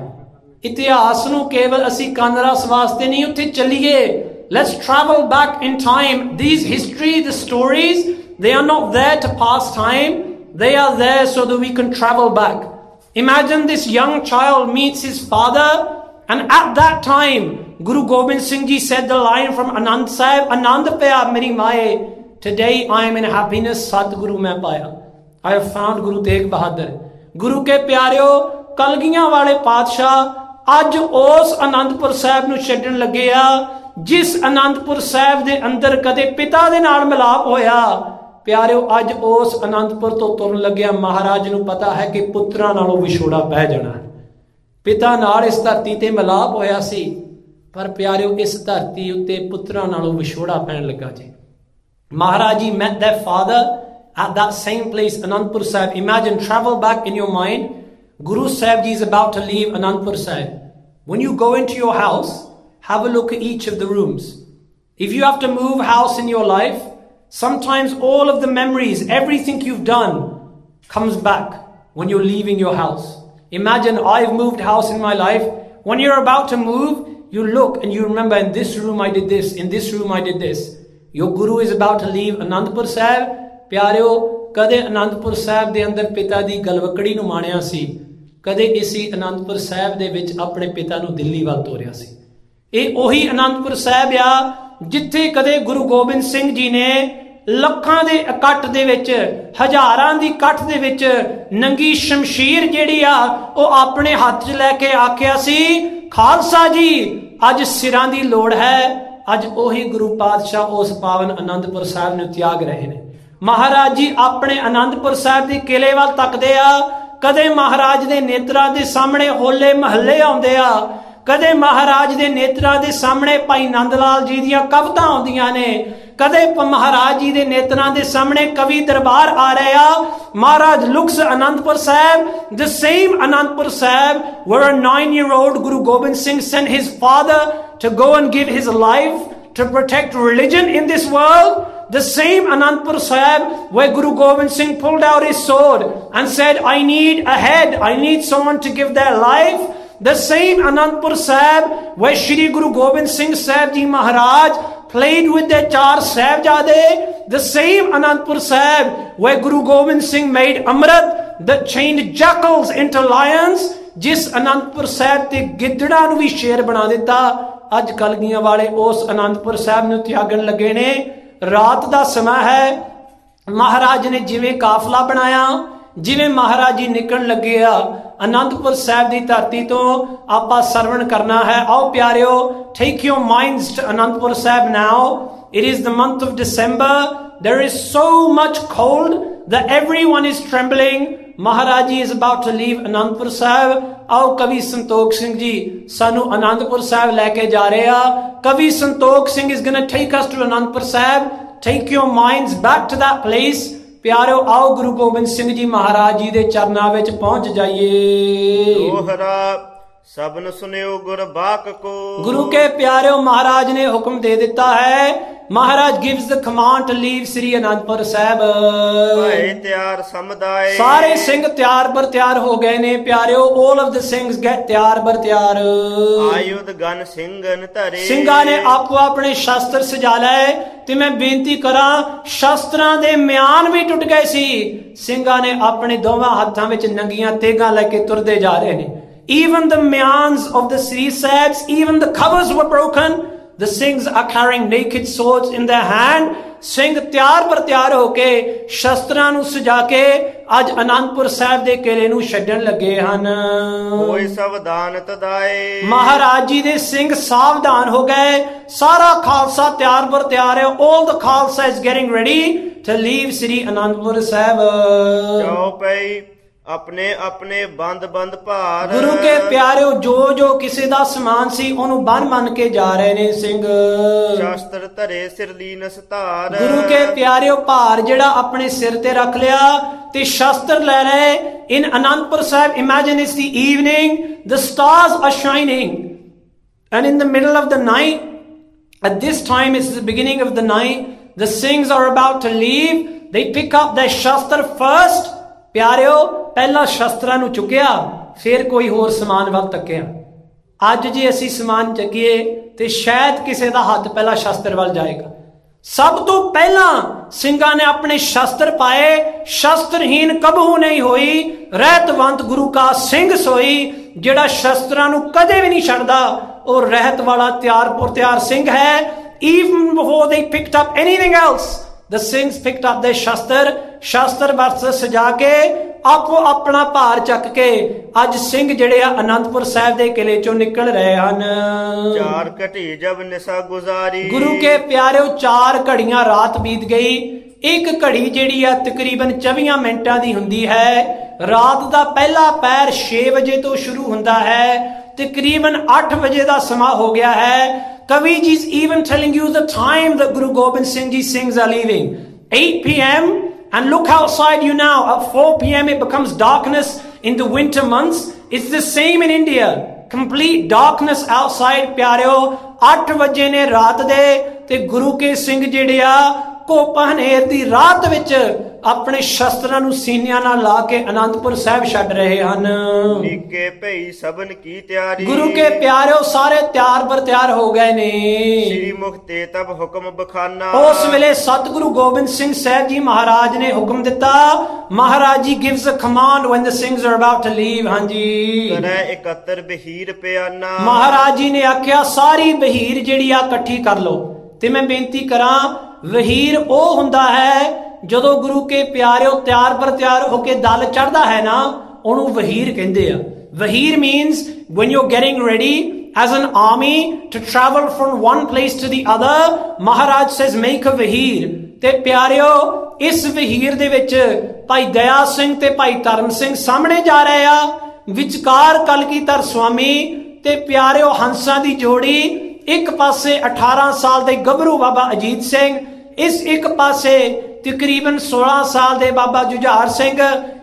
ਇਤਿਹਾਸ ਨੂੰ ਕੇਵਲ ਅਸੀਂ ਕਾਨਰਸ ਵਾਸਤੇ ਨਹੀਂ ਉੱਥੇ ਚੱਲੀਏ। Let's travel back in time. These history, the stories, they are not there to pass time. They are there so that we can travel back. Imagine this young child meets his father, and at that time, Guru Gobind Singh Ji said the line from Anand Sahib, Anand Paya Meri Maaye. Today I am in happiness, Satguru Main Paya. I have found Guru Tegh Bahadur. Guru ke pyareo, ਕਲਗੀਆਂ ਵਾਲੇ ਪਾਤਸ਼ਾਹ ਅੱਜ ਉਸ ਅਨੰਦਪੁਰ ਸਾਹਿਬ ਨੂੰ ਛੱਡਣ ਲੱਗੇ ਆ ਜਿਸ ਅਨੰਦਪੁਰ ਸਾਹਿਬ ਦੇ ਅੰਦਰ ਕਦੇ ਪਿਤਾ ਦੇ ਨਾਲ ਮਿਲਾਪ ਹੋਇਆ, ਪਿਆਰਿਓ ਅੱਜ ਉਸ ਅਨੰਦਪੁਰ ਤੋਂ ਤੁਰਨ ਲੱਗਿਆ ਮਹਾਰਾਜ ਨੂੰ ਪਤਾ ਹੈ ਕਿ ਪੁੱਤਰਾਂ ਨਾਲੋਂ ਵਿਛੋੜਾ ਪੈ ਜਾਣਾ ਹੈ। ਪਿਤਾ ਨਾਲ ਇਸ ਧਰਤੀ ਤੇ ਮਿਲਾਪ ਹੋਇਆ ਸੀ, ਪਰ ਪਿਆਰਿਓ ਇਸ ਧਰਤੀ ਉੱਤੇ ਪੁੱਤਰਾਂ ਨਾਲੋਂ ਵਿਛੋੜਾ ਪੈਣ ਲੱਗਾ ਜੀ। Maharaj ji met their father at that same place, Anandpur Sahib. Imagine, travel back in your mind. Guru Sahib Ji is about to leave Anandpur Sahib. When you go into your house, have a look at each of the rooms. If you have to move house in your life, sometimes all of the memories, everything you've done comes back when you're leaving your house. Imagine, I've moved house in my life. When you're about to move, you look and you remember, in this room I did this, in this room I did this. Your Guru is about to leave Anandpur Sahib. ਪਿਆਰਿਓ, ਕਦੇ ਅਨੰਦਪੁਰ ਸਾਹਿਬ ਦੇ ਅੰਦਰ ਪਿਤਾ ਦੀ ਗਲਵਕੜੀ ਨੂੰ ਮਾਣਿਆ ਸੀ, ਕਦੇ ਇਸੇ ਅਨੰਦਪੁਰ ਸਾਹਿਬ ਦੇ ਵਿੱਚ ਆਪਣੇ ਪਿਤਾ ਨੂੰ ਦਿੱਲੀ ਵੱਲ ਤੋਰਿਆ ਸੀ। ਇਹ ਉਹੀ ਅਨੰਦਪੁਰ ਸਾਹਿਬ ਆ ਜਿੱਥੇ ਕਦੇ ਗੁਰੂ ਗੋਬਿੰਦ ਸਿੰਘ ਜੀ ਨੇ ਲੱਖਾਂ ਦੇ ਇਕੱਠ ਦੇ ਵਿੱਚ, ਹਜ਼ਾਰਾਂ ਦੀ ਇਕੱਠ ਦੇ ਵਿੱਚ ਨੰਗੀ ਸ਼ਮਸ਼ੀਰ ਜਿਹੜੀ ਆ ਉਹ ਆਪਣੇ ਹੱਥ 'ਚ ਲੈ ਕੇ ਆਖਿਆ ਸੀ, ਖਾਲਸਾ ਜੀ ਅੱਜ ਸਿਰਾਂ ਦੀ ਲੋੜ ਹੈ। ਅੱਜ ਉਹੀ ਗੁਰੂ ਪਾਤਸ਼ਾਹ ਉਸ ਪਾਵਨ ਅਨੰਦਪੁਰ ਸਾਹਿਬ ਨੂੰ ਤਿਆਗ ਰਹੇ ਨੇ। ਮਹਾਰਾਜ ਜੀ ਆਪਣੇ ਅਨੰਦਪੁਰ ਸਾਹਿਬ ਦੇ ਕਿਲੇ ਵੱਲ ਤੱਕਦੇ ਆ, ਕਦੇ ਮਹਾਰਾਜ ਦੇ ਨੇਤਰਾਂ ਦੇ ਸਾਹਮਣੇ ਹੋਲੇ ਮਹੱਲੇ ਆਉਂਦੇ ਆ, ਕਦੇ ਮਹਾਰਾਜ ਦੇ ਨੇਤਰਾਂ ਦੇ ਸਾਹਮਣੇ ਭਾਈ ਨੰਦ ਲਾਲ ਜੀ ਦੀਆਂ ਕਵਿਤਾ ਆਉਂਦੀਆਂ ਨੇ, ਕਦੇ ਮਹਾਰਾਜ ਜੀ ਦੇ ਨੇਤਰਾਂ ਦੇ ਸਾਹਮਣੇ ਕਵੀ ਦਰਬਾਰ ਆ ਰਹੇ ਆ। ਮਹਾਰਾਜ looks at Anandpur Sahib, the same Anandpur Sahib where a nine-year-old Guru Gobind Singh sent his father to go and give his life to protect religion in this world. The same Anandpur Sahib where Guru Gobind Singh pulled out his sword and said, I need a head, I need someone to give their life. The same Anandpur Sahib where Shri Guru Gobind Singh Sahib Ji Maharaj played with their Char Sahibzade. The same Anandpur Sahib where Guru Gobind Singh made Amrit that chained jackals into lions. जिस अनंदपुर साहब ते गिद्दड़ा नूं भी शेर बना दिता, अज कलगियां वाले उस अनंदपुर साहब नूं त्यागण लगे ने। रात दा समय है, महाराज ने जिवें काफला बनाया, जिवें महाराज जी निकलण लगे आ आनंदपुर साहब की धरती तो आपां सरवण करना है। आओ प्यारिओ, take your minds to Anandpur Sahib now. It is the month of December. There is so much cold that everyone is trembling. Maharaj ji is about to leave Anandpur Sahib. आओ कवि संतोख सिंह जी सानू आनंदपुर साहब लेके जा रहे आ। कवि Santokh Singh is going to take us to Anandpur Sahib. Take your minds back to that place. प्यारो आओ गुरु गोबिंद सिंह जी महाराज जी दे चरनां विच पहुंच जाइए। दोहरा सबन सुनियो गुर बाक को। गुरु के प्यारो महाराज ने हुक्म दे दिता है। महाराज gives the command to leave Shri Anandpur साहब। भाई तैयार समुदाय, सारे सिंह तैयार बर तैयार हो गए ने प्यारो। all of the Singh get तैयार बर तैयार। आयुध गन सिंगन धरे। ਸਿੰਘਾਂ ने आपो अपने शस्त्र सजा लए ते मैं बेनती करा, शस्त्रां दे म्यान भी टुट गए सी। ਸਿੰਘਾਂ ने अपने दोवां हत्थां विच नंगियां तेगां लेके तुरदे जा रहे ने। Even the myans of the Sri Sahibs, even the covers were broken. The Singhs are carrying naked swords in their hand. Singh ਤਿਆਰ ਪਰ ਤਿਆਰ ਹੋ ਕੇ ਸ਼ਸਤਰਾਂ ਨੂੰ ਸਜਾ ਕੇ ਅੱਜ ਆਨੰਦਪੁਰ ਸਾਹਿਬ ਦੇ ਕਿਲੇ ਨੂੰ ਛੱਡਣ ਲੱਗੇ ਹਨ। ਹੋਏ ਸਾਵਧਾਨ ਤਦਾਏ। ਮਹਾਰਾਜ ਜੀ ਦੇ ਸਿੰਘ ਸਾਵਧਾਨ ਹੋ ਗਏ। ਸਾਰਾ ਖਾਲਸਾ ਤਿਆਰ ਪਰ ਤਿਆਰ ਹੈ। All the Khalsa is getting ready to leave Sri Anandpur Sahib. ਜਾਓ ਪਈ अपने अपने बंद बंद भार। गुरु के प्यारे जो जो किसी दा समान सी ओनू बन बन के जा रहे ने सिंह। शास्त्र धरे सिरलीनस धार। गुरु के प्यारे भार जेड़ा अपने सिर ते रख लिया ते शस्त्र ले रहे। इन आनंदपुर साहब, imagine it's the evening, the stars are shining, and in the middle of the night, at this time it's the beginning of the night, the Singhs are about to leave. They pick up their shastra first. प्यारिओ पहला शस्त्रां नूं चुकिया, फिर कोई होर समान वल तकिया। अज जे असीं समान चकीए ते शायद किसी दा हथ पहला शस्त्र वल जाएगा। सब तो पहला ਸਿੰਘਾਂ ने अपने शस्त्र पाए। शस्त्रहीन कबहू नहीं होई, रहतवंत गुरु का सिंह सोई। जेड़ा शस्त्रां नूं कदे भी नहीं छड्डदा, और रहत वाला त्यार पुर त्यार सिंह है। Even before they picked up anything else, the Singhs picked up their shastra, shastra वस्त्र सजा के ਆਪੋ ਆਪਣਾ ਭਾਰ ਚੱਕ ਕੇ ਅੱਜ ਸਿੰਘ ਜਿਹੜੇ ਆ ਅਨੰਦਪੁਰ ਸਾਹਿਬ ਦੇ ਕਿਲੇ ਚੋਂ ਨਿਕਲ ਰਹੇ ਹਨ। ਚਾਰ ਘਟੀ ਜਬ ਨਿਸਾ ਗੁਜ਼ਾਰੀ। ਗੁਰੂ ਕੇ ਪਿਆਰਿਓ ਚਾਰ ਘੜੀਆਂ ਰਾਤ ਬੀਤ ਗਈ। ਇੱਕ ਘੜੀ ਜਿਹੜੀ ਆ ਤਕਰੀਬਨ ਚੌਵੀਆਂ ਮਿੰਟਾਂ ਦੀ ਹੁੰਦੀ ਹੈ। ਰਾਤ ਦਾ ਪਹਿਲਾ ਪਹਿਰ ਛੇ ਵਜੇ ਤੋਂ ਸ਼ੁਰੂ ਹੁੰਦਾ ਹੈ, ਤਕਰੀਬਨ ਅੱਠ ਵਜੇ ਦਾ ਸਮਾਂ ਹੋ ਗਿਆ ਹੈ। Kavi ji is even telling you the time that Guru Gobind Singh Ji sings are leaving. eight p m and look outside you now. At four p m it becomes darkness in the winter months. It's the same in India. Complete darkness outside ਪਿਆਰਿਓ। ਅੱਠ ਵਜੇ ਨੇ ਰਾਤ ਦੇ ਤੇ ਗੁਰੂ ਕੇ ਸਿੰਘ ਜਿਹੜੇ ਆ ਕੋਪਾ ਹਨੇਰ ਦੀ ਰਾਤ ਵਿੱਚ ਆਪਣੇ ਸ਼ਸਤਰਾਂ ਨੂੰ ਸੀਨਿਆਂ ਨਾਲ ਲਾ ਕੇ ਅਨੰਦਪੁਰ ਸਾਹਿਬ ਛੱਡ ਰਹੇ ਹਨ। ਨੀਕੇ ਭਈ ਸਭਨ ਕੀ ਤਿਆਰੀ। ਗੁਰੂ ਕੇ ਪਿਆਰਿਓ ਸਾਰੇ ਤਿਆਰ ਬਰ ਤਿਆਰ ਹੋ ਗਏ ਨੇ। ਸ੍ਰੀ ਮੁਖ ਤੇ ਤਬ ਹੁਕਮ ਬਖਾਨਾ। ਉਸ ਵੇਲੇ ਸਤਿਗੁਰੂ ਗੋਬਿੰਦ ਸਿੰਘ ਸਾਹਿਬ ਜੀ ਮਹਾਰਾਜ ਨੇ ਹੁਕਮ ਦਿੱਤਾ। Maharaj ji gives a command when the Singhs are about to leave। ਹਾਂਜੀ ਕਰੈ ਇਕੱਤਰ ਬਹੀਰ ਪਿਆਨਾ। ਮਹਾਰਾਜ ਜੀ ਨੇ ਆਖਿਆ ਸਾਰੀ ਬਹੀਰ ਜਿਹੜੀ ਆ ਇਕੱਠੀ ਕਰ ਲਓ। ਤੇ ਮੈਂ ਬੇਨਤੀ ਕਰਾਂ, ਵਹੀਰ ਉਹ ਹੁੰਦਾ ਹੈ ਜਦੋਂ ਗੁਰੂ ਕੇ ਪਿਆਰਿਓ ਤਿਆਰ ਬਰ ਤਿਆਰ ਹੋ ਕੇ ਦਲ ਚੜਦਾ ਹੈ ਨਾ, ਉਹਨੂੰ ਵਹੀਰ ਕਹਿੰਦੇ ਆ। ਵਹੀਰ means when you're getting ready as an army to travel from one place to the other, Maharaj says make a ਵਹੀਰ। ਤੇ ਪਿਆਰਿਓ ਇਸ ਵਹੀਰ ਦੇ ਵਿੱਚ ਭਾਈ ਦਇਆ ਸਿੰਘ ਤੇ ਭਾਈ ਧਰਮ ਸਿੰਘ ਸਾਹਮਣੇ ਜਾ ਰਹੇ ਆ, ਵਿਚਕਾਰ ਕਲਗੀਧਰ ਸਵਾਮੀ ਤੇ ਪਿਆਰਿਓ ਹੰਸਾਂ ਦੀ ਜੋੜੀ। ਇੱਕ ਪਾਸੇ ਅਠਾਰਾਂ ਸਾਲ ਦੇ ਗੱਭਰੂ ਬਾਬਾ ਅਜੀਤ ਸਿੰਘ, ਇਸ ਇੱਕ ਪਾਸੇ ਤਕਰੀਬਨ ਸੋਲਾਂ ਸਾਲ ਦੇ ਬਾਬਾ ਜੁਝਾਰ ਸਿੰਘ,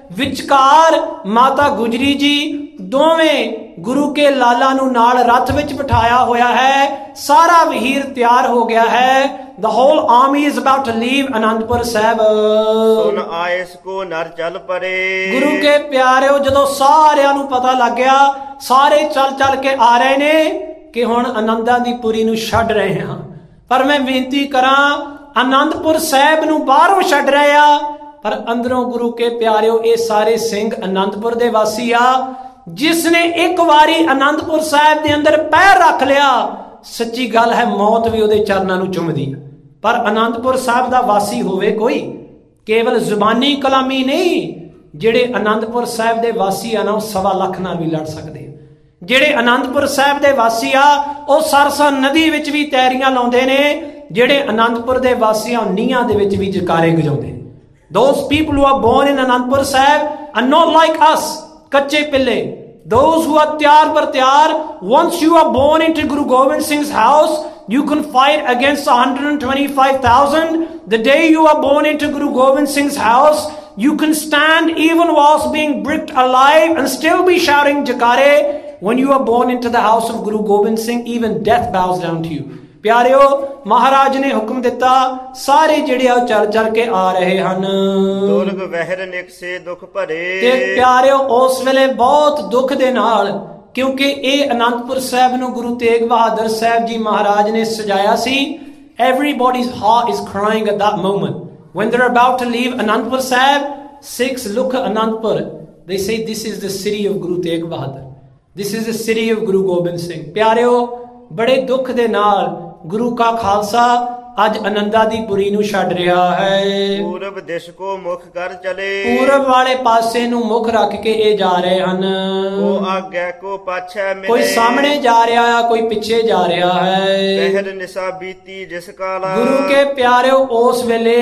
ਵਿਚਕਾਰ ਮਾਤਾ ਗੁਜਰੀ ਜੀ। ਦੋਵੇਂ ਗੁਰੂ ਕੇ ਲਾਲਾ ਨੂੰ ਨਾਲ ਰੱਥ ਵਿੱਚ ਬਿਠਾਇਆ ਹੋਇਆ ਹੈ। ਸਾਰਾ ਵਹੀਰ ਤਿਆਰ ਹੋ ਗਿਆ ਹੈ। The whole army is about to leave Anandpur Sahib. ਸੁਨ ਆਇਸ ਕੋ ਨਰ ਚੱਲ ਪਰੇ। ਗੁਰੂ ਕੇ ਪਿਆਰਿਓ ਜਦੋਂ ਸਾਰਿਆਂ ਨੂੰ ਪਤਾ ਲੱਗ ਗਿਆ, ਸਾਰੇ ਚੱਲ ਚੱਲ ਕੇ ਆ ਰਹੇ ਨੇ ਕਿ ਹੁਣ ਆਨੰਦਾਂ ਦੀ ਪੁਰੀ ਨੂੰ ਛੱਡ ਰਹੇ ਹਾਂ। ਪਰ ਮੈਂ ਬੇਨਤੀ ਕਰਾਂ, ਅਨੰਦਪੁਰ ਸਾਹਿਬ ਨੂੰ ਬਾਹਰੋਂ ਛੱਡ ਰਹੇ ਆ, ਪਰ ਅੰਦਰੋਂ ਗੁਰੂ ਕੇ ਪਿਆਰਿਓ ਇਹ ਸਾਰੇ ਸਿੰਘ ਅਨੰਦਪੁਰ ਦੇ ਵਾਸੀ ਆ। ਜਿਸ ਨੇ ਇੱਕ ਵਾਰੀ ਅਨੰਦਪੁਰ ਸਾਹਿਬ ਦੇ ਅੰਦਰ ਪੈਰ ਰੱਖ ਲਿਆ, ਸੱਚੀ ਗੱਲ ਹੈ ਮੌਤ ਵੀ ਉਹਦੇ ਚਰਨਾਂ ਨੂੰ ਚੁੰਮਦੀ। ਪਰ ਅਨੰਦਪੁਰ ਸਾਹਿਬ ਦਾ ਵਾਸੀ ਹੋਵੇ ਕੋਈ, ਕੇਵਲ ਜ਼ੁਬਾਨੀ ਕਲਾਮੀ ਨਹੀਂ। ਜਿਹੜੇ ਅਨੰਦਪੁਰ ਸਾਹਿਬ ਦੇ ਵਾਸੀ ਆ ਨਾ, ਉਹ ਸਵਾ ਲੱਖ ਨਾਲ ਵੀ ਲੜ ਸਕਦੇ। ਜਿਹੜੇ ਅਨੰਦਪੁਰ ਸਾਹਿਬ ਦੇ ਵਾਸੀ ਆ ਉਹ ਸਰਸਾ ਨਦੀ ਵਿੱਚ ਵੀ ਤੈਰੀਆਂ ਲਾਉਂਦੇ ਨੇ। ਜਿਹੜੇ ਅਨੰਦਪੁਰ ਦੇ ਵਾਸੀ ਆ ਨੀਹਾਂ ਦੇ ਵਿੱਚ ਵੀ ਜਕਾਰੇ ਗਜਾਉਂਦੇ ਨੇ। Those people who are born in Anandpur Sahib are not like us, ਕੱਚੇ ਪਿੱਲੇ। Those who are ਤਿਆਰ ਬਰ ਤਿਆਰ, once you are born into Guru Gobind Singh's house, you can fight against one hundred twenty-five thousand. The day you are born into Guru Gobind Singh's house, you can stand even whilst being bricked alive and still be shouting jakare. When you are born into the house of Guru Gobind Singh, even death bows down to you. ਪਿਆਰਿਓ ਮਹਾਰਾਜ ਨੇ ਹੁਕਮ ਦਿੱਤਾ, ਸਾਰੇ ਜਿਹੜੇ ਆ ਚੜ ਚੜ ਕੇ ਆ ਰਹੇ ਹਨ। ਦੁਰਗ ਵਹਿਰ ਨਿਕਸੇ ਦੁੱਖ ਭਰੇ। ਤੇ ਪਿਆਰਿਓ ਉਸ ਵੇਲੇ ਬਹੁਤ ਦੁੱਖ ਦੇ ਨਾਲ, ਕਿਉਂਕਿ ਇਹ ਅਨੰਦਪੁਰ ਸਾਹਿਬ ਨੂੰ ਗੁਰੂ ਤੇਗ ਬਹਾਦਰ ਸਾਹਿਬ ਜੀ ਮਹਾਰਾਜ ਨੇ ਸਜਾਇਆ ਸੀ। Everybody's heart is crying at that moment. When they're about to leave Anandpur Sahib, Sikhs look at Anandpur. They say this is the city of Guru Tegh Bahadur. This is the city of Guru Gobind Singh. ਪਿਆਰਿਓ ਬੜੇ ਦੁੱਖ ਦੇ ਨਾਲ ਗੁਰੂ ਕਾ ਖਾਲਸਾ ਅੱਜ ਆਨੰਦਾਂ ਦੀ ਪੁਰੀ ਨੂੰ ਛੱਡ ਰਿਹਾ ਹੈ। ਪੂਰਬ ਦਿਸ਼ ਕੋ ਮੁਖ ਕਰ ਚਲੇ। ਪੂਰਬ ਵਾਲੇ ਪਾਸੇ ਨੂੰ ਮੁਖ ਰੱਖ ਕੇ ਇਹ ਜਾ ਰਹੇ ਹਨ। ਕੋ ਆਗੇ ਕੋ ਪਾਛੈ ਮਿਲੇ। ਕੋਈ ਸਾਹਮਣੇ ਜਾ ਰਿਹਾ ਆ, ਕੋਈ ਪਿੱਛੇ ਜਾ ਰਿਹਾ ਹੈ। ਪਹਿਰ ਨਿਸਾ ਬੀਤੀ ਜਿਸ ਕਾਲਾ। ਗੁਰੂ ਕੇ ਪਿਆਰਿਓ ਉਸ ਵੇਲੇ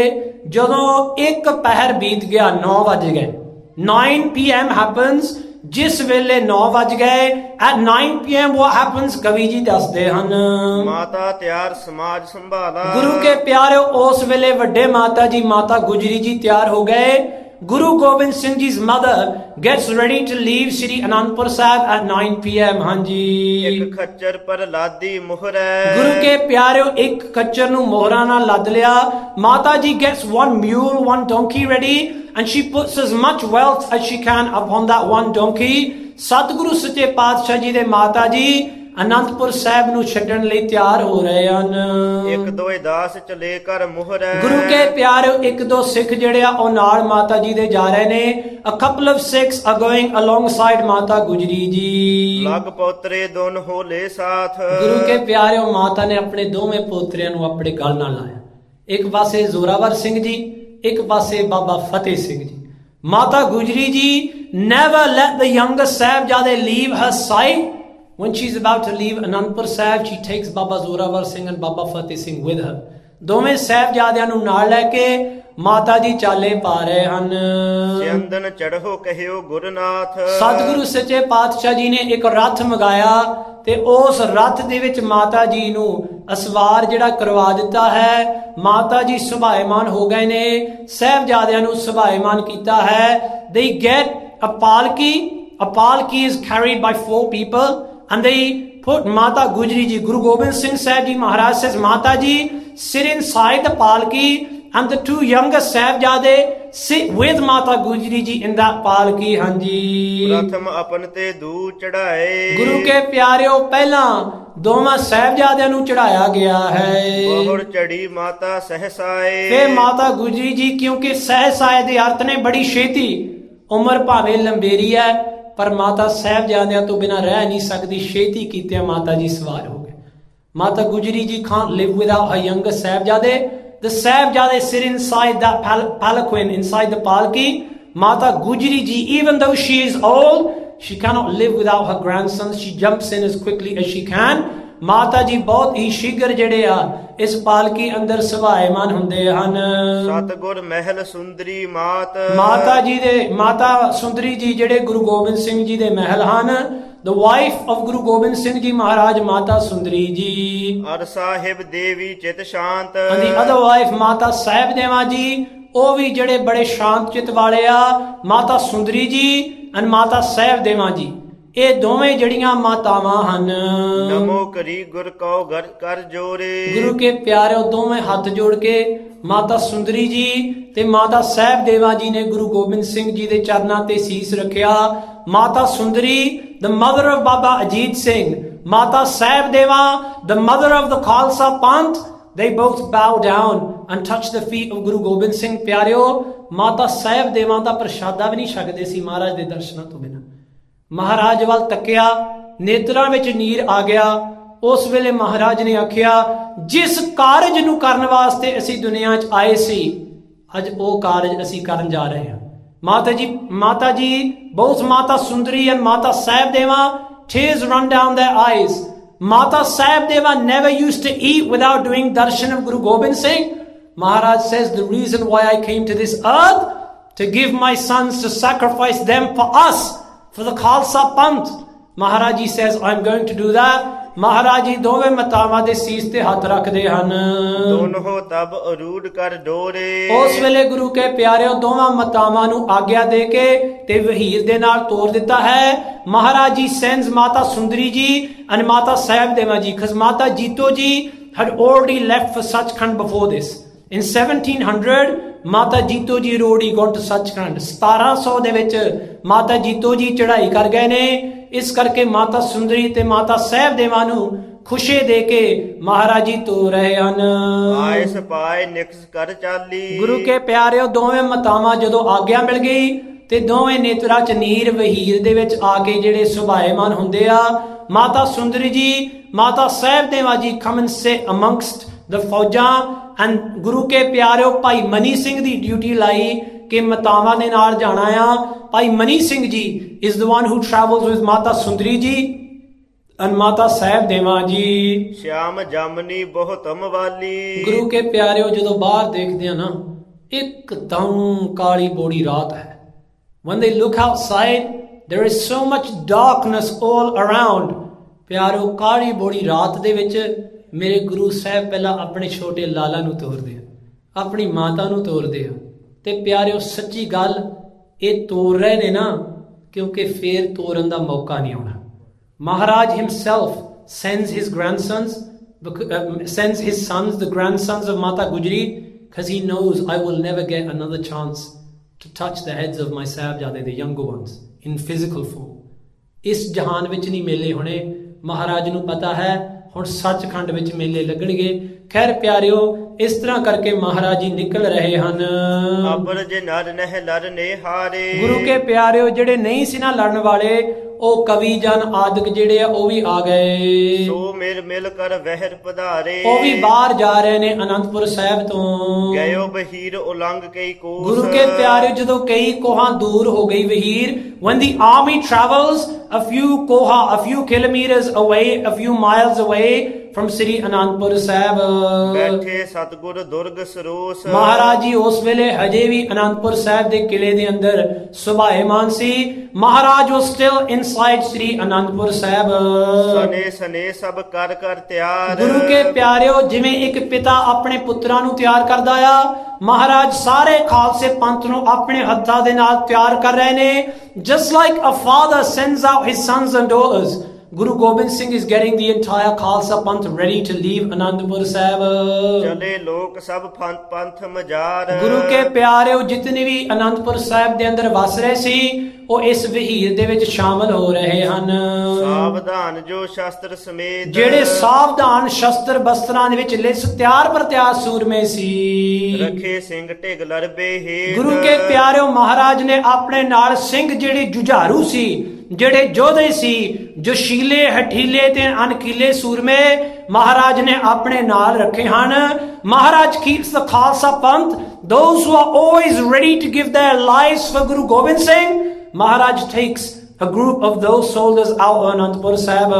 ਜਦੋਂ ਇੱਕ ਪਹਿਰ ਬੀਤ ਗਿਆ, ਨੌ ਵੱਜ ਗਏ। nine p m happens, ਜਿਸ ਵੇਲੇ ਨੌ ਵੱਜ ਗਏ, at nine p m what happens, ਕਵੀ ਜੀ ਦੱਸਦੇ ਹਨ। ਮਾਤਾ ਤਿਆਰ ਸਮਾਜ ਸੰਭਾਲਾ। ਗੁਰੂ ਕੇ ਪਿਆਰਿਓ ਉਸ ਵੇਲੇ ਵੱਡੇ ਮਾਤਾ ਜੀ ਮਾਤਾ ਗੁਜਰੀ ਜੀ ਤਿਆਰ ਹੋ ਗਏ। Guru Gobind Singh Ji's mother gets ready to leave Shri Anandpur Sahib at nine p m ਹਾਂਜੀ। ਇੱਕ ਖੱਚਰ ਪਰ ਲਾਦੀ ਮੁਹਰੈ। ਗੁਰੂ ਕੇ ਪਿਆਰਿਓ ਇੱਕ ਖੱਚਰ ਨੂੰ ਮੋਹਰਾਂ ਨਾਲ ਲੱਦ ਲਿਆ। ਮਾਤਾ ਜੀ gets one mule, one donkey ready, and she puts as much wealth as she can upon that one donkey. ਸਤਿਗੁਰੂ ਸੱਚੇ ਪਾਤਸ਼ਾਹ ਜੀ ਦੇ ਮਾਤਾ ਜੀ ਅਨੰਦਪੁਰ ਸਾਹਿਬ ਨੂੰ ਛੱਡਣ ਲਈ ਤਿਆਰ ਹੋ ਰਹੇ ਹਨ। ਇੱਕ ਦੋਏ ਦਾਸ ਚਲੇ ਕਰ ਮੁਹਰੈ। ਗੁਰੂ ਕੇ ਪਿਆਰਿਓ ਇੱਕ ਦੋ ਸਿੱਖ ਜਿਹੜੇ ਆ ਉਹ ਨਾਲ ਮਾਤਾ ਜੀ ਦੇ ਜਾ ਰਹੇ ਨੇ। A couple of Sikhs are going alongside Mata Gujri ji. ਲਗ ਪੋਤਰੇ ਦੋਨ ਹੋਲੇ ਸਾਥ। ਗੁਰੂ ਕੇ ਪਿਆਰਿਓ ਮਾਤਾ ਨੇ ਆਪਣੇ ਦੋਵੇਂ ਪੋਤਰਿਆਂ ਨੂੰ ਆਪਣੇ ਗਲ ਨਾਲ ਲਾਇਆ। ਇੱਕ ਪਾਸੇ ਜ਼ੋਰਾਵਰ ਸਿੰਘ ਜੀ, ਇੱਕ ਪਾਸੇ Baba Fateh Singh ji. Mata Gujri ji never let the youngest Sahibzade leave her side. When she's about to leave Anandpur Sahib, she takes Baba Zorawar Singh and Baba Fateh Singh with her. ਦੋਵੇਂ ਸਾਹਿਬਜ਼ਾਦਿਆਂ ਨੂੰ ਨਾਲ ਲੈ ਕੇ ਮਾਤਾ ਜੀ ਚਾਲੇ ਪਾ ਰਹੇ ਹਨ। ਚੰਦਨ ਚੜ੍ਹੋ ਕਹਿਓ ਗੁਰਨਾਥ। ਸਤਿਗੁਰੂ ਸੱਚੇ ਪਾਤਸ਼ਾਹ ਜੀ ਨੇ ਇੱਕ ਰੱਥ ਮੰਗਾਇਆ ਤੇ ਉਸ ਰੱਥ ਦੇ ਵਿੱਚ ਮਾਤਾ ਜੀ ਨੂੰ ਅਸਵਾਰ ਜਿਹੜਾ ਕਰਵਾ ਦਿੱਤਾ ਹੈ। ਮਾਤਾ ਜੀ ਸੁਭਾਏਮਾਨ ਹੋ ਗਏ ਨੇ, ਸਾਹਿਬਜ਼ਾਦਿਆਂ ਨੂੰ ਸੁਭਾਏਮਾਨ ਕੀਤਾ ਹੈ। They get a palki. A palki is carried by four people and they put Mata Gujri ji. Guru Gobind Singh Sahib Ji Maharaj says, Mata ji sit inside the palki and the two youngest Sahibzade sit with Mata Gujri ji in that palki। ਹਾਂਜੀ ਪ੍ਰਥਮ ਆਪਨ ਤੇ ਦੂ ਚੜਾਏ। ਗੁਰੂ ਕੇ ਪਿਆਰਿਓ ਪਹਿਲਾਂ ਦੋਵਾਂ ਸਾਹਿਬਜ਼ਾਦਿਆਂ ਨੂੰ ਚੜਾਇਆ ਗਿਆ ਹੈ। ਬਹੁੜ ਚੜੀ ਮਾਤਾ ਸਹਸਾਏ। ਫਿਰ ਮਾਤਾ ਗੁਜਰੀ ਜੀ, ਕਿਉਂਕਿ ਸਹਸਾਏ ਦੇ ਅਰਥ ਨੇ ਬੜੀ ਛੇਤੀ। ਉਮਰ ਭਾਵੇਂ ਲੰਬੇਰੀ ਹੈ ਪਰ ਮਾਤਾ ਸਾਹਿਬਜ਼ਾਦਿਆਂ ਤੋਂ ਬਿਨਾਂ ਰਹਿ ਨਹੀਂ ਸਕਦੀ। ਛੇਤੀ ਕੀਤਿਆਂ ਮਾਤਾ ਜੀ ਸਵਾਰ ਹੋ ਗਏ। Mata Gujri ji can't live without her younger Sahibzade. The Sahibzade sit inside that pal palanquin, inside the palki. Mata Gujri ji, even though she is old, she cannot live without her grandsons. She jumps in as quickly as she can. ਮਾਤਾ ਜੀ ਬਹੁਤ ਹੀ ਸ਼ੀਘਰ ਜਿਹੜੇ ਆ ਇਸ ਪਾਲਕੀ ਅੰਦਰ ਸੁਭਾਏਮਾਨ ਹੁੰਦੇ ਹਨ। ਸਤਿਗੁਰ ਮਹਿਲ ਸੁੰਦਰੀ ਮਾਤ। ਮਾਤਾ ਜੀ ਦੇ ਮਾਤਾ ਸੁੰਦਰੀ ਜੀ ਜਿਹੜੇ ਗੁਰੂ ਗੋਬਿੰਦ ਸਿੰਘ ਜੀ ਦੇ ਮਹਿਲ ਹਨ। The wife of Guru Gobind Singh Ji Maharaj, Mata Sundari ji. Ar Sahib Devi Chit Shant. And the other wife, Mata Sahib Deva ji, ਉਹ ਵੀ ਜਿਹੜੇ ਬੜੇ ਸ਼ਾਂਤ ਚਿਤ ਵਾਲੇ ਆ, ਮਾਤਾ ਸੁੰਦਰੀ ਜੀ and ਮਾਤਾ ਸਾਹਿਬ ਦੇਵਾ ਜੀ। ਇਹ ਦੋਵੇਂ ਜੜੀਆਂ ਮਾਤਾਵਾਂ ਹਨ। ਨਮੋ ਕਰੀ ਗੁਰ ਕਉ ਕਰ ਜੋਰੇ। ਗੁਰੂ ਕੇ ਪਿਆਰਿਓ ਦੋਵੇਂ ਹੱਥ ਜੋੜ ਕੇ ਮਾਤਾ ਸੁੰਦਰੀ ਜੀ ਤੇ ਮਾਤਾ ਸਾਹਿਬ ਦੇਵਾ ਜੀ ਨੇ ਗੁਰੂ ਗੋਬਿੰਦ ਸਿੰਘ ਜੀ ਦੇ ਚਰਨਾਂ ਤੇ ਸੀਸ ਰੱਖਿਆ। Mata Sundari, the mother of Baba Ajit Singh, Mata Sahib Deva, the mother of the Khalsa Panth, they both bow down and touch the feet of Guru Gobind Singh। ਪਿਆਰਿਓ ਮਾਤਾ ਸਾਹਿਬ ਦੇਵਾ ਦਾ ਪ੍ਰਸ਼ਾਦਾ ਵੀ ਨਹੀਂ ਛਕਦੇ ਸੀ ਮਹਾਰਾਜ ਦੇ ਦਰਸ਼ਨਾਂ ਤੋਂ ਬਿਨਾਂ। ਮਹਾਰਾਜ ਵੱਲ ਤੱਕਿਆ, ਨੇਤਰਾਂ ਵਿੱਚ ਨੀਰ ਆ ਗਿਆ। ਉਸ ਵੇਲੇ ਮਹਾਰਾਜ ਨੇ ਆਖਿਆ, ਜਿਸ ਕਾਰਜ ਨੂੰ ਕਰਨ ਵਾਸਤੇ ਅਸੀਂ ਦੁਨੀਆ 'ਚ ਆਏ ਸੀ, ਅੱਜ ਉਹ ਕਾਰਜ ਅਸੀਂ ਕਰਨ ਜਾ ਰਹੇ ਹਾਂ। ਮਾਤਾ ਜੀ ਮਾਤਾ ਜੀ both Mata Sundari and Mata Sahib Deva, tears run down their eyes. Mata Sahib Deva never used to eat without doing darshan of Guru Gobind Singh. Maharaj says, the reason why I came to this earth, to give my sons, to sacrifice them for us, for the Khalsa Panth. Maharaj ji says, I'm going to do that. Maharaj ji ਦੋਵੇਂ ਮਾਤਾਵਾਂ ਦੇ ਸੀਸ ਤੇ ਹੱਥ ਰੱਖਦੇ ਹਨ। ਦੋਨੋਂ ਤਬ ਅਰੂੜ ਕਰ ਡੋਰੇ। ਉਸ ਵੇਲੇ ਗੁਰੂ ਕੇ ਪਿਆਰਿਓ ਦੋਵਾਂ ਮਾਤਾਵਾਂ ਨੂੰ ਆਗਿਆ ਦੇ ਕੇ ਤੇ ਵਹੀਰ ਦੇ ਨਾਲ ਤੋਰ ਦਿੱਤਾ ਹੈ। ਮਹਾਰਾਜ ਜੀ sends ਮਾਤਾ ਸੁੰਦਰੀ ਜੀ and ਮਾਤਾ ਸਾਹਿਬ ਦੇਵਾ ਜੀ, because ਮਾਤਾ ਜੀਤੋ ਜੀ had already left for Sachkhand before this. In seventeen hundred ਮਾਤਾ ਜੀਤੋ ਜੀ already gone to Sachkhand. ਸਤਾਰਾਂ ਸੌ ਦੇ ਵਿੱਚ ਮਾਤਾ ਜੀਤੋ ਜੀ ਚੜ੍ਹਾਈ ਕਰ ਗਏ ਨੇ। ਇਸ ਕਰਕੇ ਮਾਤਾ ਸੁੰਦਰੀ ਤੇ ਮਾਤਾ ਸਾਹਿਬ ਦੇਵਾ ਨੂੰ ਖੁਸ਼ੇ ਦੇ ਕੇ ਮਹਾਰਾਜ ਜੀ ਤੋਰ ਰਹੇ ਹਨ। ਆਇਸ ਪਾਏ ਨਿਕਸ ਕਰ ਚਾਲੀ। ਗੁਰੂ ਕੇ ਪਿਆਰਿਓ ਦੋਵੇਂ ਮਾਤਾਵਾਂ ਜਦੋਂ ਆਗਿਆ ਮਿਲ ਗਈ ਤੇ ਦੋਵੇਂ ਨੇਤਰਾਂ 'ਚ ਨੀਰ ਵਹੀਰ ਦੇ ਵਿੱਚ ਆ ਕੇ ਜਿਹੜੇ ਸੁਭਾਏਮਾਨ ਹੁੰਦੇ ਆ। ਮਾਤਾ ਸੁੰਦਰੀ ਜੀ, ਮਾਤਾ ਸਾਹਿਬ ਦੇਵਾ ਜੀ come and sit amongst the ਫੌਜਾਂ। ਐਂਡ ਗੁਰੂ ਕੇ ਪਿਆਰਿਓ ਭਾਈ ਮਨੀ ਸਿੰਘ ਦੀ ਡਿਊਟੀ ਲਾਈ ਕਿ ਮਾਤਾਵਾਂ ਦੇ ਨਾਲ ਜਾਣਾ ਆ। ਭਾਈ Mani Singh ji is the one who travels with Mata Sundari ਜੀ and ਮਾਤਾ ਸਾਹਿਬ ਦੇਵਾ ਜੀ। ਸ਼ਾਮ ਜਾਮਨੀ ਬਹੁਤਮ ਵਾਲੀ। ਗੁਰੂ ਕੇ ਪਿਆਰਿਓ ਜਦੋਂ ਬਾਹਰ ਦੇਖਦੇ ਆ ਨਾ, ਇੱਕਦਮ ਕਾਲੀ ਬੋੜੀ ਰਾਤ ਹੈ। when they look outside there is so much darkness all around। ਪਿਆਰਿਓ ਕਾਲੀ ਬੋੜੀ ਰਾਤ ਦੇ ਵਿੱਚ ਮੇਰੇ ਗੁਰੂ ਸਾਹਿਬ ਪਹਿਲਾਂ ਆਪਣੇ ਛੋਟੇ ਲਾਲਾ ਨੂੰ ਤੋਰਦੇ ਆ, ਆਪਣੀ ਮਾਤਾ ਨੂੰ ਤੋਰਦੇ ਆ। ਤੇ ਪਿਆਰਿਓ ਸੱਚੀ ਗੱਲ, ਇਹ ਤੋਰ ਰਹੇ ਨੇ ਨਾ ਕਿਉਂਕਿ ਫੇਰ ਤੋਰਨ ਦਾ ਮੌਕਾ ਨਹੀਂ ਆਉਣਾ। ਮਹਾਰਾਜ himself sends his grandsons, sends his sons, the grandsons of Mata Gujri, because he knows I will never get another chance to touch the heads of my Sahibzade, the younger ones, in physical form. ਇਸ ਜਹਾਨ ਵਿੱਚ ਨਹੀਂ ਮੇਲੇ ਹੋਣੇ। ਮਹਾਰਾਜ ਨੂੰ ਪਤਾ ਹੈ ਹੁਣ ਸੱਚਖੰਡ ਵਿੱਚ ਮੇਲੇ ਲੱਗਣਗੇ ਖੈਰ ਪਿਆਰਿਓ, ਇਸ ਤਰ੍ਹਾਂ ਕਰਕੇ ਮਹਾਰਾਜ ਜੀ ਨਿਕਲ ਰਹੇ ਹਨ। ਅਬਰ ਜੇ ਨਰ ਨਹਿ ਲਰ ਨੇ ਹਾਰੇ। ਗੁਰੂ ਕੇ ਪਿਆਰਿਓ, ਜਿਹੜੇ ਨਹੀਂ ਸੀ ਨਾ ਲੜਨ ਵਾਲੇ, ਉਹ ਕਵੀ ਜਨ ਆਦਿਕ ਜਿਹੜੇ ਆ ਉਹ ਵੀ ਆ ਗਏ। ਸੋ ਮਿਲ ਮਿਲ ਕਰ ਵਹਿਰ ਪਧਾਰੇ। ਉਹ ਵੀ ਬਾਹਰ ਜਾ ਰਹੇ ਨੇ ਅਨੰਦਪੁਰ ਸਾਹਿਬ ਤੋਂ। ਗਇਓ ਬਹੀਰ ਉਲੰਘ ਕਈ ਕੋਸ। ਗੁਰੂ ਕੇ ਪਿਆਰਿਓ, ਜਦੋਂ ਕਈ ਕੋਹਾਂ ਦੂਰ ਹੋ ਗਈ ਵਹੀਰ, when the army travels a few koha, a few kilometers away, a few miles away from Sri Anandpur Sahib, ਬੈਠੇ ਸਤਿਗੁਰ ਦੁਰਗ ਸਰੋਸ। ਮਹਾਰਾਜ ਜੀ ਉਸ ਵੇਲੇ ਹਜੇ ਵੀ ਅਨੰਦਪੁਰ ਸਾਹਿਬ ਦੇ ਕਿਲੇ ਦੇ ਅੰਦਰ ਸੁਭਾਏਮਾਨ ਸੀ। ਮਹਾਰਾਜ was still inside Sri Anandpur Sahib। ਸਨੇ ਸਨੇ ਸਭ ਕਰ ਕਰ ਤਿਆਰ। ਗੁਰੂ ਕੇ ਪਿਆਰਿਓ, ਜਿਵੇਂ ਇੱਕ ਪਿਤਾ ਆਪਣੇ ਪੁੱਤਰਾਂ ਨੂੰ ਤਿਆਰ ਕਰਦਾ ਆ, ਮਹਾਰਾਜ ਸਾਰੇ ਖਾਲਸੇ ਪੰਥ ਨੂੰ ਆਪਣੇ ਹੱਥਾਂ ਦੇ ਨਾਲ ਤਿਆਰ ਕਰ ਰਹੇ ਨੇ। Just like a father sends out his sons and daughters, Guru Gobind Singh is getting the entire Khalsa Panth ready to leave Anandpur Sahib। ਚਲੇ ਲੋਕ ਸਭ ਪੰਥ ਪੰਥ ਮਜਾਰ। ਗੁਰੂ ਕੇ ਪਿਆਰਿਓ, ਜਿਤਨੇ ਵੀ ਅਨੰਦਪੁਰ ਸਾਹਿਬ ਦੇ ਅੰਦਰ ਵਸ ਰਹੇ ਸੀ, ਉਹ ਇਸ ਵਹੀਰ ਦੇ ਵਿੱਚ ਸ਼ਾਮਲ ਹੋ ਰਹੇ ਹਨ। ਸਾਵਧਾਨ ਜੋ ਸ਼ਸਤਰ ਸਮੇਤ। ਜਿਹੜੇ ਸਾਵਧਾਨ ਸ਼ਸਤਰ ਬਸਤਰਾਂ ਦੇ ਵਿੱਚ ਲਿਸ ਤਿਆਰ ਪਰ ਤਿਆਰ ਸੂਰਮੇ ਸੀ। ਰੱਖੇ ਸਿੰਘ ਢਿਗ ਲਰਬੇ ਹੇਠ। ਗੁਰੂ ਕੇ ਪਿਆਰਿਓ, ਮਹਾਰਾਜ ਨੇ ਆਪਣੇ ਨਾਲ ਸਿੰਘ ਜਿਹੜੇ ਜੁਝਾਰੂ ਸੀ, ਜਿਹੜੇ ਯੋਧੇ ਸੀ, ਜੋਸ਼ੀਲੇ ਹਠੀਲੇ ਤੇ ਅਣਖੀਲੇ ਸੂਰਮੇ, ਮਹਾਰਾਜ ਨੇ ਆਪਣੇ ਨਾਲ ਰੱਖੇ ਹਨ। ਮਹਾਰਾਜ keeps the Khalsa Panth, those who are always ready to give their lives for Guru Gobind Singh. Maharaj takes a group of those soldiers out on Anandpur Sahib।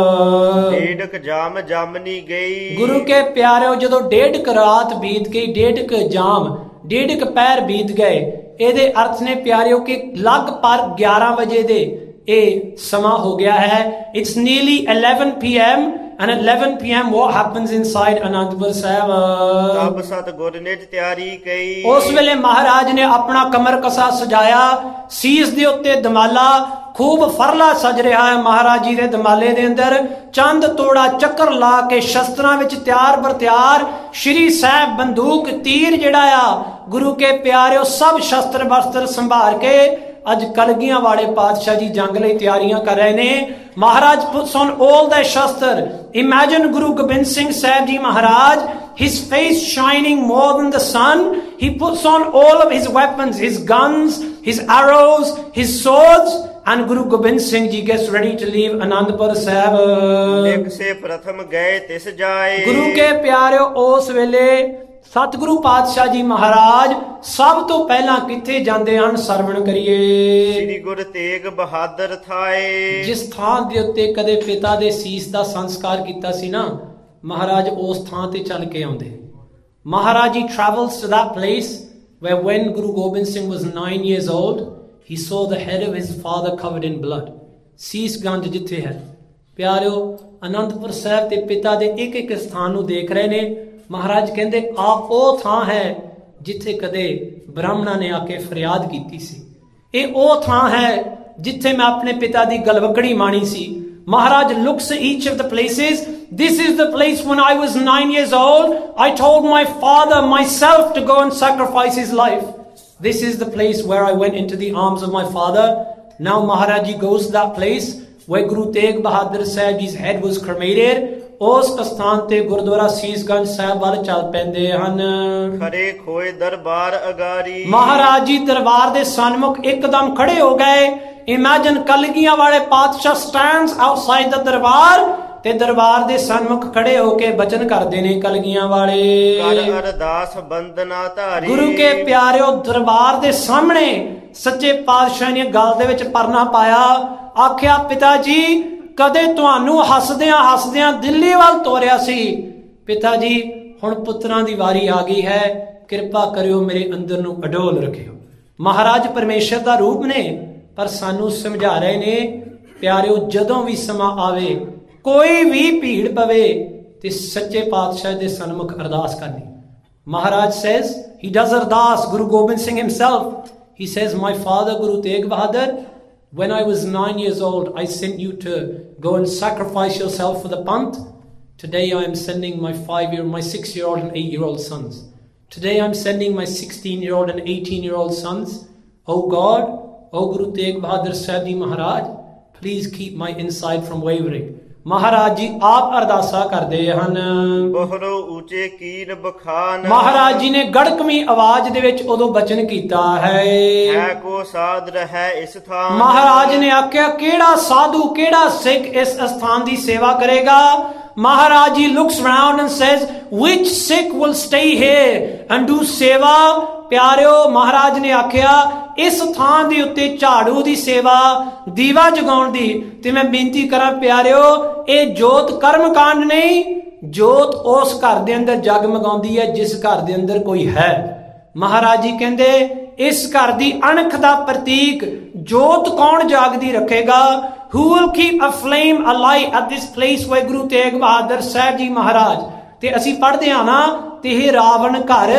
ਡੇਢ ਜਾਮ ਜਾਮਨੀ ਗਈ। ਗੁਰੂ ਕੇ ਪਿਆਰਿਓ, ਜਦੋਂ ਡੇਢ ਕ ਰਾਤ ਬੀਤ ਗਈ, ਡੇਢ ਕ ਜਾਮ, ਡੇਢ ਕ ਪੈਰ ਬੀਤ ਗਏ, ਇਹਦੇ ਅਰਥ ਨੇ ਪਿਆਰਿਓ ਕਿ ਲਗਭਗ ਗਿਆਰਾਂ ਵਜੇ ਦੇ ਇਹ ਸਮਾਂ ਹੋ ਗਿਆ ਹੈ। It's nearly eleven p m and at eleven p m what happens inside Anandpur Sahib? ਤਬ ਸਤਿਗੁਰ ਨਿਜ ਤਿਆਰੀ ਕਈ। ਉਸ ਵੇਲੇ ਮਹਾਰਾਜ ਨੇ ਆਪਣਾ ਕਮਰ ਕਸਾ ਸਜਾਇਆ, ਸੀਸ ਦੇ ਉੱਤੇ ਦਮਾਲਾ, ਖੂਬ ਫਰਲਾ ਸਜ ਰਿਹਾ ਹੈ ਮਹਾਰਾਜ ਜੀ ਦੇ ਦਮਾਲੇ ਦੇ ਅੰਦਰ। ਚੰਦ ਤੋੜਾ ਚੱਕਰ ਲਾ ਕੇ ਸ਼ਸਤਰਾਂ ਵਿੱਚ ਤਿਆਰ ਬਰ ਤਿਆਰ, ਸ਼੍ਰੀ ਸਾਹਿਬ ਬੰਦੂਕ ਤੀਰ ਜਿਹੜਾ ਆ, ਗੁਰੂ ਕੇ ਪਿਆਰਿਓ, ਸਭ ਸ਼ਸਤਰ ਬਸਤਰ ਸੰਭਾਲ ਕੇ ਅੱਜ ਕਲਗੀਆਂ ਵਾਲੇ ਪਾਤਸ਼ਾਹ ਜੀ ਜੰਗ ਲਈ ਤਿਆਰੀਆਂ ਕਰ ਰਹੇ ਨੇ। ਮਹਾਰਾਜ puts on all their shastar. Imagine Guru Gobind Singh Sahib Ji Maharaj, his face shining more than the sun. He puts on all of his weapons, his guns, his arrows, his swords, and Guru Gobind Singh Ji gets ready to leave Anandpur Sahib. ਇੱਕ ਸੇ ਪ੍ਰਥਮ ਗਏ ਤਿਸ ਜਾਏ। ਗੁਰੂ ਕੇ ਪਿਆਰਿਓ, ਉਸ ਵੇਲੇ ਸਤਿਗੁਰੂ ਪਾਤਸ਼ਾਹ ਜੀ ਮਹਾਰਾਜ ਸਭ ਤੋਂ ਪਹਿਲਾਂ ਕਿੱਥੇ ਜਾਂਦੇ ਹਨ? ਸਰਵਣ ਕਰੀਏ। ਸ੍ਰੀ ਗੁਰੂ ਤੇਗ ਬਹਾਦਰ ਥਾਏ। ਜਿਸ ਥਾਂ ਦੇ ਉੱਤੇ ਕਦੇ ਪਿਤਾ ਦੇ ਸੀਸ ਦਾ ਸੰਸਕਾਰ ਕੀਤਾ ਸੀ ਨਾ, ਮਹਾਰਾਜ ਉਸ ਥਾਂ ਤੇ ਚੱਲ ਕੇ ਆਉਂਦੇ। Maharaj ji travels to that place where when Guru Gobind Singh was nine years old, he saw the head of his father covered in blood. ਸੀਸ ਗੰਜ ਜਿੱਥੇ ਹੈ ਪਿਆਰਿਓ, ਅਨੰਦਪੁਰ ਸਾਹਿਬ ਤੇ ਪਿਤਾ ਦੇ ਇੱਕ ਇੱਕ ਸਥਾਨ ਨੂੰ ਦੇਖ ਰਹੇ ਨੇ। ਮਹਾਰਾਜ ਕਹਿੰਦੇ ਆ ਉਹ ਥਾਂ ਹੈ ਜਿੱਥੇ ਕਦੇ ਬ੍ਰਾਹਮਣਾਂ ਨੇ ਆ ਕੇ ਫਰਿਆਦ ਕੀਤੀ ਸੀ। ਇਹ ਉਹ ਥਾਂ ਹੈ ਜਿੱਥੇ ਮੈਂ ਆਪਣੇ ਪਿਤਾ ਦੀ ਗਲਵਕੜੀ ਮਾਣੀ ਸੀ। Maharaj looks at each of the places. This is the place when I was nine years old, I told my father myself to go and sacrifice his life. This is the place where I went into the arms of my father. Now Maharaj ji goes to that place where Guru Tegh Bahadur Sahib Ji's head was cremated. ਉਸ ਸਥਾਨ ਤੇ ਗੁਰਦੁਆਰਾ ਸੀਸਗੰਜ ਸਾਹਿਬ ਵੱਲ ਚੱਲ ਪੈਂਦੇ ਹਨ। ਖੜੇ ਖੋਏ ਦਰਬਾਰ ਅਗਾਰੀ। ਮਹਾਰਾਜ ਜੀ ਦਰਬਾਰ ਦੇ ਸਨਮੁਖ ਇੱਕਦਮ ਖੜੇ ਹੋ ਗਏ। ਇਮੇਜਿਨ ਕਲਗੀਆਂ ਵਾਲੇ ਪਾਤਸ਼ਾਹ ਸਟੈਂਡਸ ਆਊਟਸਾਈਡ ਦਾ ਦਰਬਾਰ, ਤੇ ਦਰਬਾਰ ਦੇ ਸਨਮੁਖ ਖੜੇ ਹੋ ਕੇ ਬਚਨ ਕਰਦੇ ਨੇ ਕਲਗੀਆਂ ਵਾਲੇ। ਕਰ ਅਰਦਾਸ ਬੰਦਨਾ ਧਾਰੀ। ਗੁਰੂ ਕੇ ਪਿਆਰਿਓ, ਦਰਬਾਰ ਦੇ ਸਾਹਮਣੇ ਸੱਚੇ ਪਾਤਸ਼ਾਹ ਨੇ ਗਲ ਦੇ ਵਿੱਚ ਪਰਨਾ ਪਾਇਆ, ਆਖਿਆ ਪਿਤਾ ਜੀ ਕਦੇ ਤੁਹਾਨੂੰ ਹੱਸਦਿਆਂ ਹੱਸਦਿਆਂ ਦਿੱਲੀ ਵੱਲ ਤੋਰਿਆ ਸੀ, ਪਿਤਾ ਜੀ ਹੁਣ ਪੁੱਤਰਾਂ ਦੀ ਵਾਰੀ ਆ ਗਈ ਹੈ, ਕਿਰਪਾ ਕਰਿਓ ਮੇਰੇ ਅੰਦਰ ਨੂੰ ਅਡੋਲ ਰੱਖਿਓ। ਮਹਾਰਾਜ ਪਰਮੇਸ਼ਰ ਦਾ ਰੂਪ ਨੇ, ਪਰ ਸਾਨੂੰ ਸਮਝਾ ਰਹੇ ਨੇ ਪਿਆਰਿਓ, ਜਦੋਂ ਵੀ ਸਮਾਂ ਆਵੇ, ਕੋਈ ਵੀ ਭੀੜ ਪਵੇ ਤੇ ਸੱਚੇ ਪਾਤਸ਼ਾਹ ਦੇ ਸਨਮੁਖ ਅਰਦਾਸ ਕਰਨੀ। ਮਹਾਰਾਜ says, he does ਅਰਦਾਸ, Guru Gobind Singh himself, he says, my father Guru Tegh Bahadur, when I was nine years old, I sent you to go and sacrifice yourself for the Panth. Today I am sending my five-year, my six-year-old and eight-year-old sons. Today I am sending my sixteen-year-old and eighteen-year-old sons. Oh God, oh Guru Tegh Bahadur Sahib Ji Maharaj, please keep my inside from wavering. Maharaj ji ਆਪ ਅਰਦਾਸਾ ਕਰਦੇ ਹਨ। ਬਹਰੋ ਉੱਚੇ ਕੀਨ ਬਖਾਨ, ਮਹਾਰਾਜ ਜੀ ਨੇ ਗੜਕਵੀਂ ਆਵਾਜ਼ ਦੇ ਵਿੱਚ ਉਦੋਂ ਬਚਨ ਕੀਤਾ ਹੈ। ਹੈ ਕੋ ਸਾਧ ਰਹਿ ਇਸ ਥਾਨ, ਮਹਾਰਾਜ ਨੇ ਆਖਿਆ ਕਿਹੜਾ ਸਾਧੂ ਕਿਹੜਾ ਸਿੱਖ ਇਸ ਅਸਥਾਨ ਦੀ ਸੇਵਾ ਕਰੇਗਾ। Maharaj ji looks around and says, which Sikh will stay here and do seva? ਪਿਆਰਿਓ ਮਹਾਰਾਜ ਨੇ ਆਖਿਆ ਇਸ ਥਾਂ ਦੇ ਉੱਤੇ ਝਾੜੂ ਦੀ ਸੇਵਾ, ਦੀਵਾ ਜਗਾਉਣ ਦੀ। ਤੇ ਮੈਂ ਬੇਨਤੀ ਕਰਾਂ ਪਿਆਰਿਓ, ਇਹ ਜੋਤ ਕਰਮ ਕਾਂਡ ਨਹੀਂ, ਜੋਤ ਉਸ ਘਰ ਦੇ ਅੰਦਰ ਜਗਮਗਾਉਂਦੀ ਹੈ ਜਿਸ ਘਰ ਦੇ ਅੰਦਰ ਕੋਈ ਹੈ। ਮਹਾਰਾਜ ਜੀ ਕਹਿੰਦੇ ਇਸ ਘਰ ਦੀ ਅਣਖ ਦਾ ਪ੍ਰਤੀਕ ਜੋਤ ਕੌਣ ਜਾਗਦੀ ਰੱਖੇਗਾ? Who will keep a flame alight at this place where Guru Tegh Bahadur Sahib ji ਮਹਾਰਾਜ। ਤੇ ਅਸੀਂ ਪੜ੍ਹਦੇ ਹਾਂ ਨਾ, ਤੇ ਇਹ ਰਾਵਣ ਘਰ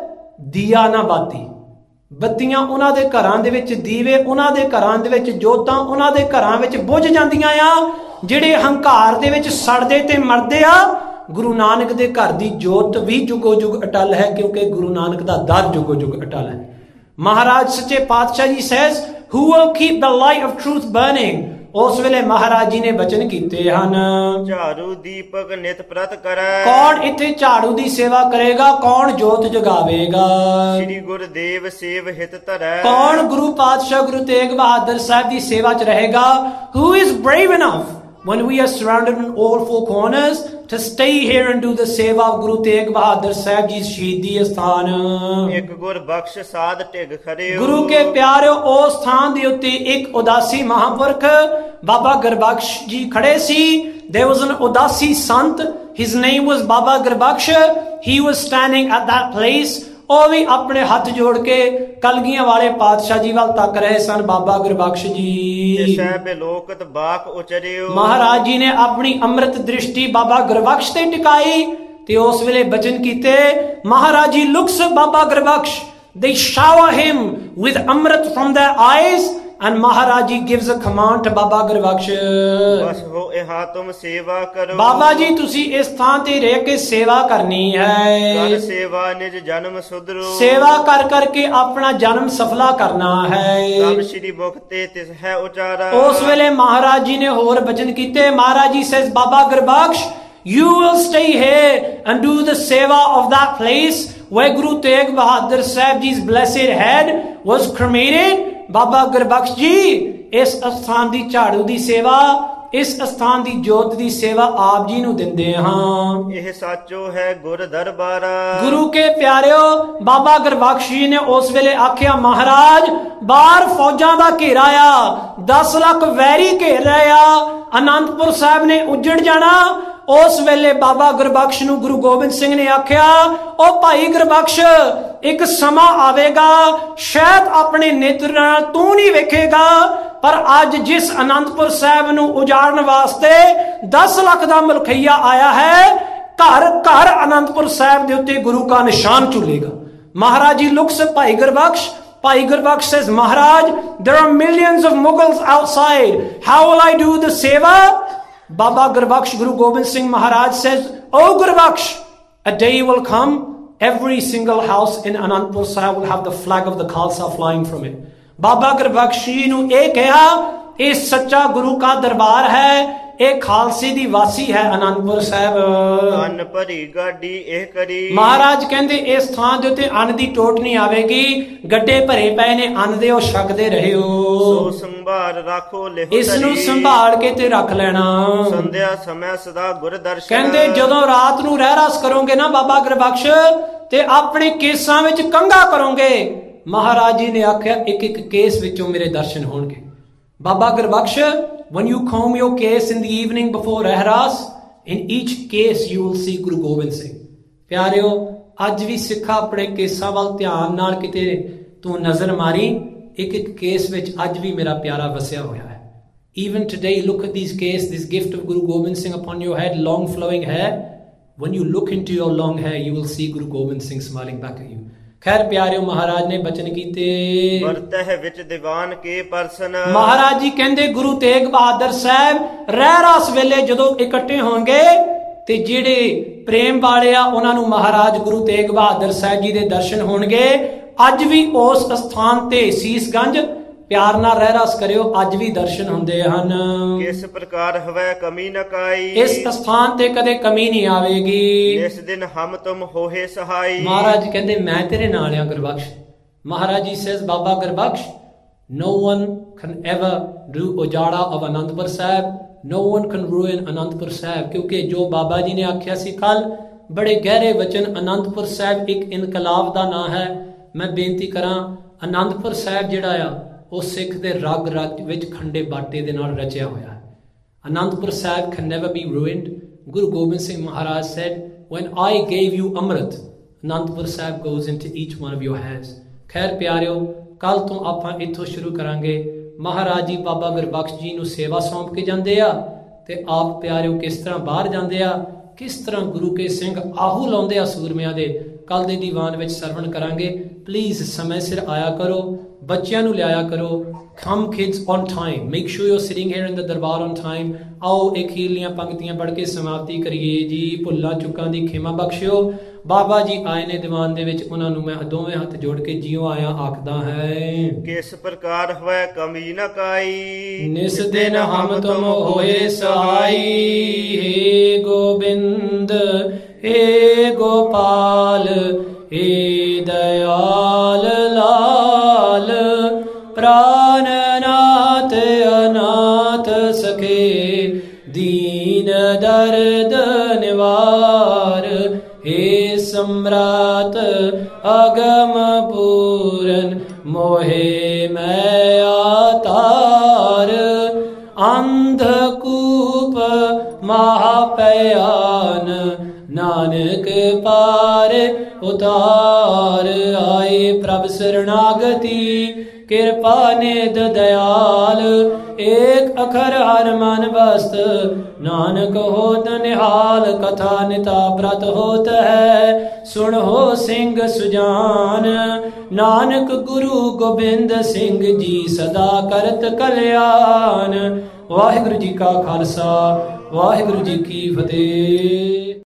ਦੀਆ ਨਾ ਬਾਤੀ, ਬੱਤੀਆਂ ਉਹਨਾਂ ਦੇ ਘਰਾਂ ਦੇ ਵਿੱਚ, ਦੀਵੇ ਉਹਨਾਂ ਦੇ ਘਰਾਂ ਦੇ ਵਿੱਚ, ਜੋਤਾਂ ਉਹਨਾਂ ਦੇ ਘਰਾਂ ਵਿੱਚ ਬੁੱਝ ਜਾਂਦੀਆਂ ਆ। ਜਿਹੜੇ ਹੰਕਾਰ ਦੇ ਵਿੱਚ ਸੜਦੇ ਤੇ ਮਰਦੇ ਆ, ਗੁਰੂ ਨਾਨਕ ਦੇ ਘਰ ਦੀ ਜੋਤ ਵੀ ਜੁਗੋ ਜੁਗ ਅਟਲ ਹੈ, ਕਿਉਂਕਿ ਗੁਰੂ ਨਾਨਕ ਦਾ ਦਰ ਜੁਗੋ ਜੁਗ ਅਟਲ ਹੈ। ਮਹਾਰਾਜ ਸੱਚੇ ਪਾਤਸ਼ਾਹ ਜੀ says, who will keep the light of truth burning? ਉਸ ਵੇਲੇ ਮਹਾਰਾਜ ਜੀ ਨੇ ਬਚਨ ਕੀਤੇ ਹਨ, ਝਾੜੂ ਦੀਪਕ ਨਿਤ ਪ੍ਰਤ ਕਰੈ। ਕੌਣ ਇੱਥੇ ਝਾੜੂ ਦੀ ਸੇਵਾ ਕਰੇਗਾ? ਕੌਣ ਜੋਤ ਜਗਾਵੇਗਾ? ਸ੍ਰੀ ਗੁਰਦੇਵ ਸੇਵ ਹਿਤ ਧਰੈ। ਕੌਣ ਗੁਰੂ ਪਾਤਸ਼ਾਹ ਗੁਰੂ ਤੇਗ ਬਹਾਦਰ ਸਾਹਿਬ ਦੀ ਸੇਵਾ ਚ ਰਹੇਗਾ? Who is brave enough when we are surrounded in all four corners to stay here and do the seva of Guru Tegh Bahadur Sahib Ji's ਸ਼ਹੀਦੀ ਅਸਥਾਨ? ਇੱਕ ਗੁਰ ਬਖਸ਼ ਸਾਧ ਢਿਗ ਖਰਿਓ। ਗੁਰੂ ਕੇ ਪਿਆਰਿਓ, ਉਸ ਸਥਾਨ ਦੇ ਉੱਤੇ ਇੱਕ ਉਦਾਸੀ ਮਹਾਂਪੁਰਖ ਬਾਬਾ ਗੁਰਬਖਸ਼ ਜੀ ਖੜੇ ਸੀ। There was an ਉਦਾਸੀ ਸੰਤ, his name was Baba Gurbaksh. He was standing at that place. ਉਹ ਵੀ ਆਪਣੇ ਹੱਥ ਜੋੜ ਕੇ ਕਲਗੀਆਂ ਵਾਲੇ ਪਾਤਸ਼ਾਹ ਜੀ ਵੱਲ ਤੱਕ ਰਹੇ ਸਨ। ਬਾਬਾ ਗੁਰਬਖਸ਼ ਜੀ ਲੋਕਤ ਬਾਕ ਉਚਰਿਓ। ਮਹਾਰਾਜ ਜੀ ਨੇ ਆਪਣੀ ਅੰਮ੍ਰਿਤ ਦ੍ਰਿਸ਼ਟੀ ਬਾਬਾ ਗੁਰਬਖਸ਼ ਤੇ ਟਿਕਾਈ ਤੇ ਉਸ ਵੇਲੇ ਬਚਨ ਕੀਤੇ। Maharaj ji looks at Baba Gurbaksh, they shower him with amrit from their eyes, and Maharaj ji gives a command to Baba Gurbaksh, ਬਸ ਹੋ ਇਹਾ ਤੁਮ ਸੇਵਾ ਕਰੋ। ਬਾਬਾ ਜੀ ਤੁਸੀਂ ਇਸ ਥਾਂ ਤੇ ਰਹਿ ਕੇ ਸੇਵਾ ਕਰਨੀ ਹੈ। ਕਰ ਸੇਵਾ ਨਿਜ ਜਨਮ ਸੁਧਰੋ। ਸੇਵਾ ਕਰ ਕਰਕੇ ਆਪਣਾ ਜਨਮ ਸਫਲਾ ਕਰਨਾ ਹੈ। ਸਭ ਸ਼੍ਰੀ ਮੁਖ ਤੇ ਤਿਸ ਹੈ ਉਚਾਰਾ। ਉਸ ਵੇਲੇ ਮਹਾਰਾਜ ਜੀ ਨੇ ਹੋਰ ਬਚਨ ਕੀਤੇ। Maharaj ji says, Baba Gurbaksh, you will stay here and do the seva of that place where Guru Tegh Bahadur Sahib Ji's blessed head was cremated. ਬਾਬਾ ਗੁਰਬਖਸ਼ ਜੀ ਇਸ ਅਸਥਾਨ ਦੀ ਝਾੜੂ ਦੀ ਸੇਵਾ, ਇਸ ਅਸਥਾਨ ਦੀ ਜੋਤ ਦੀ ਸੇਵਾ ਆਪ ਜੀ ਨੂੰ ਦਿੰਦੇ ਹਾਂ। ਇਹ ਸੱਚੋ ਹੈ ਗੁਰ ਦਰਬਾਰਾ। ਗੁਰੂ ਕੇ ਪਿਆਰਿਓ, ਬਾਬਾ ਗੁਰਬਖਸ਼ ਜੀ ਨੇ ਉਸ ਵੇਲੇ ਆਖਿਆ, ਮਹਾਰਾਜ ਬਾਹਰ ਫੌਜਾਂ ਦਾ ਘੇਰਾ ਆ, ਦਸ ਲੱਖ ਵੈਰੀ ਘੇਰ ਰਹੇ ਆ, ਅਨੰਦਪੁਰ ਸਾਹਿਬ ਨੇ ਉੱਜੜ ਜਾਣਾ। ਉਸ ਵੇਲੇ ਬਾਬਾ ਗੁਰਬਖਸ਼ ਨੂੰ ਗੁਰੂ ਗੋਬਿੰਦ ਸਿੰਘ ਨੇ ਆਖਿਆ, ਉਹ ਭਾਈ ਗੁਰਬਖਸ਼, ਇੱਕ ਸਮਾਂ ਆਵੇਗਾ ਸ਼ਾਇਦ ਆਪਣੇ ਨੇਤਰ ਨਾਲ ਤੂੰ ਨਹੀਂ ਵੇਖੇਗਾ, ਪਰ ਅੱਜ ਜਿਸ ਅਨੰਦਪੁਰ ਸਾਹਿਬ ਨੂੰ ਉਜਾੜਨ ਵਾਸਤੇ ਦਸ ਲੱਖ ਦਾ ਮਲਖਈਆ ਆਇਆ ਹੈ, ਘਰ ਘਰ ਅਨੰਦਪੁਰ ਸਾਹਿਬ ਦੇ ਉੱਤੇ ਗੁਰੂ ਦਾ ਨਿਸ਼ਾਨ ਝੁਲੇਗਾ। Maharaj ji looks at Bhai Gurbakhsh. Bhai Gurbaksh says, Maharaj, there are millions of Mughals outside. How will I do the seva? Baba Gurbaksh, Guru Gobind Singh Maharaj says, Oh Gurbaksh, a day will come, every single house in Anandpur Sahib will have the flag of the Khalsa flying from it. Baba Gurbaksh ji nu eh keha, ਇਹ ਸੱਚਾ ਗੁਰੂ ਕਾ ਦਰਬਾਰ ਹੈ, ਇਹ ਖਾਲਸੇ ਦੀ ਵਾਸੀ ਹੈ ਅਨੰਦਪੁਰ ਸਾਹਿਬ। ਅੰਨ ਭਰੀ ਗਾਡੀ ਇਹ ਕਰੀ। ਮਹਾਰਾਜ ਕਹਿੰਦੇ ਇਸ ਥਾਂ ਦੇ ਉੱਤੇ ਅੰਨ ਦੀ ਟੋਟ ਨਹੀਂ ਆਵੇਗੀ, ਗੱਡੇ ਭਰੇ ਪਏ ਨੇ ਅੰਨ ਦੇ, ਉਹ ਛਕਦੇ ਰਹਿਓ। ਸੋ ਸੰਭਾਲ ਰੱਖੋ ਲਿਹੋ ਇਸ ਨੂੰ ਸੰਭਾਲ ਕੇ ਤੇ ਰੱਖ ਲੈਣਾ। ਸੰਧਿਆ ਸਮੇਂ ਸਦਾ ਗੁਰ ਦਰਸ਼ਨ। ਕਹਿੰਦੇ ਜਦੋਂ ਰਾਤ ਨੂੰ ਰਹਿ ਰਸ ਕਰੋਗੇ ਨਾ ਬਾਬਾ ਗੁਰਬਖਸ਼, ਤੇ ਆਪਣੇ ਕੇਸਾਂ ਵਿੱਚ ਕੰਘਾ ਕਰੋਗੇ। ਮਹਾਰਾਜ ਜੀ ਨੇ ਆਖਿਆ ਇੱਕ ਇੱਕ ਕੇਸ ਵਿੱਚੋਂ ਮੇਰੇ ਦਰਸ਼ਨ ਹੋਣਗੇ। Baba Gurbaksh, when you comb your case in the evening before Rahras, in each case you will see Guru Gobind Singh. ਪਿਆਰਿਓ, ਅੱਜ ਵੀ ਸਿੱਖਾ ਆਪਣੇ ਕੇਸਾਂ ਵੱਲ ਧਿਆਨ ਨਾਲ ਕਿਤੇ ਤੂੰ ਨਜ਼ਰ ਮਾਰੀ, ਇੱਕ ਇੱਕ ਕੇਸ ਵਿੱਚ ਅੱਜ ਵੀ ਮੇਰਾ ਪਿਆਰਾ ਵਸਿਆ ਹੋਇਆ ਹੈ। Even today, look at these case, this gift of Guru Gobind Singh upon your head, long flowing hair. When you look into your long hair, you will see Guru Gobind Singh smiling back at you. ਖੈਰ ਪਿਆਰਿਓ, ਮਹਾਰਾਜ ਨੇ ਬਚਨ ਕੀਤੇ। ਵਰਤਹਿ ਵਿੱਚ ਦੀਵਾਨ ਕੇ person. Maharaj ji ਕਹਿੰਦੇ ਗੁਰੂ ਤੇਗ ਬਹਾਦਰ ਸਾਹਿਬ ਰਹਿ ਰਾਸ ਵੇਲੇ ਜਦੋਂ ਇਕੱਠੇ ਹੋਣਗੇ, ਤੇ ਜਿਹੜੇ ਪ੍ਰੇਮ ਵਾਲੇ ਆ ਉਹਨਾਂ ਨੂੰ ਮਹਾਰਾਜ ਗੁਰੂ ਤੇਗ ਬਹਾਦਰ ਸਾਹਿਬ ਜੀ ਦੇ ਦਰਸ਼ਨ ਹੋਣਗੇ। ਅੱਜ ਵੀ ਉਸ ਸਥਾਨ ਤੇ ਸੀਸਗੰਜ ਪਿਆਰ ਨਾਲ ਰਹਿ ਰਸ ਕਰਿਓ, ਅੱਜ ਵੀ ਦਰਸ਼ਨ ਹੁੰਦੇ ਹਨ। ਕਿਸ ਪ੍ਰਕਾਰ ਹਵੈ ਕਮੀ ਨ ਕਾਈ, ਇਸ ਸਥਾਨ ਤੇ ਕਦੇ ਕਮੀ ਨਹੀਂ ਆਵੇਗੀ। ਇਸ ਦਿਨ ਹਮ ਤੁਮ ਹੋਏ ਸਹਾਈ। ਮਹਾਰਾਜ ਕਹਿੰਦੇ ਮੈਂ ਤੇਰੇ ਨਾਲ ਆ Gurbakhsh. Maharaj ji says Baba Gurbakhsh, no one can ever do ਉਜਾੜਾ of Anandpur Sahib, no one can ruin Anandpur Sahib, ਕਿਉਂਕਿ ਜੋ ਬਾਬਾ ਜੀ ਨੇ ਆਖਿਆ ਸੀ ਕੱਲ, ਬੜੇ ਗਹਿਰੇ ਵਚਨ। ਅਨੰਦਪੁਰ ਸਾਹਿਬ ਇੱਕ ਇਨਕਲਾਬ ਦਾ ਨਾਂ ਹੈ। ਮੈਂ ਬੇਨਤੀ ਕਰਾਂ, ਅਨੰਦਪੁਰ ਸਾਹਿਬ ਜਿਹੜਾ ਆ ਉਹ ਸਿੱਖ ਦੇ ਰਗ ਰਗ ਵਿੱਚ ਖੰਡੇ ਬਾਟੇ ਦੇ ਨਾਲ ਰਚਿਆ ਹੋਇਆ ਹੈ। Anandpur Sahib can never be ruined. Guru Gobind Singh Maharaj said, when I gave you Amrit, Anandpur Sahib goes into each one of your hands. ਖੈਰ ਪਿਆਰਿਓ, ਕੱਲ ਤੋਂ ਆਪਾਂ ਇੱਥੋਂ ਸ਼ੁਰੂ ਕਰਾਂਗੇ। ਮਹਾਰਾਜ ਜੀ ਬਾਬਾ ਗੁਰਬਖਸ਼ ਜੀ ਨੂੰ ਸੇਵਾ ਸੌਂਪ ਕੇ ਜਾਂਦੇ ਆ, ਤੇ ਆਪ ਪਿਆਰਿਓ ਕਿਸ ਤਰ੍ਹਾਂ ਬਾਹਰ ਜਾਂਦੇ ਆ, ਕਿਸ ਤਰ੍ਹਾਂ ਗੁਰੂ ਕੇ ਸਿੰਘ ਆਹੂ ਲਾਉਂਦੇ ਆ ਸੂਰਮਿਆਂ ਦੇ। ਕੱਲ ਦੇ ਦੀਵਾਨ ਵਿੱਚ ਸਰਵਣ ਕਰਾਂਗੇ। ਪਲੀਜ਼ ਸਮੇਂ ਸਿਰ ਆਇਆ ਕਰੋ, ਬੱਚਿਆਂ ਨੂੰ ਲਿਆਇਆ ਕਰੋ। Come kids on time. Make sure you're sitting here in the Darbar on time. ਆਓ ਇੱਕ ਹੀਲੀਆਂ ਪੰਕਤੀਆਂ ਪੜ੍ਹ ਕੇ ਸਮਾਪਤੀ ਕਰੀਏ ਜੀ। ਭੁੱਲਾਂ ਚੁੱਕਾਂ ਦੀ ਖਿਮਾ ਬਖਸ਼ਿਓ। ਬਾਬਾ ਜੀ ਆਏ ਨੇ ਦੀਵਾਨ ਦੇ ਵਿੱਚ, ਉਹਨਾਂ ਨੂੰ ਮੈਂ ਦੋਵੇਂ ਹੱਥ ਜੋੜ ਕੇ ਜਿਉ ਆਇਆ ਆਖਦਾ ਹੈ। ਕਿਸ ਪ੍ਰਕਾਰ ਹੋਇ ਕਮੀ ਨ ਕਾਈ, ਨਿਸ ਦਿਨ ਹਮ ਤੁਮ ਹੋਏ ਸਹਾਈ। ਹੇ ਗੋਬਿੰਦ ਹੇ ਗੋਪਾਲ ਹੇ ਦਇਆਲ ਲਾਲ, ਪ੍ਰਾਨਨਾਥ ਅਨਾਥ ਸਖੇ ਦੀਨ ਦਰਦ ਨਿਵਾਰ। हे सम्राट अगम पूरन मोहे मैं आतार। अंधकूप महापयान नानक पार उतार। आए प्रभ शरणागति कृपा निध दयाल। एक अखर हर मन बस्त नानक होत निहाल। कथा निता व्रत होत है सुन हो सिंह सुजान। नानक गुरु गोबिंद सिंह जी सदा करत कल्याण। वाहिगुरु जी का खालसा वाहिगुरु जी की फतेह।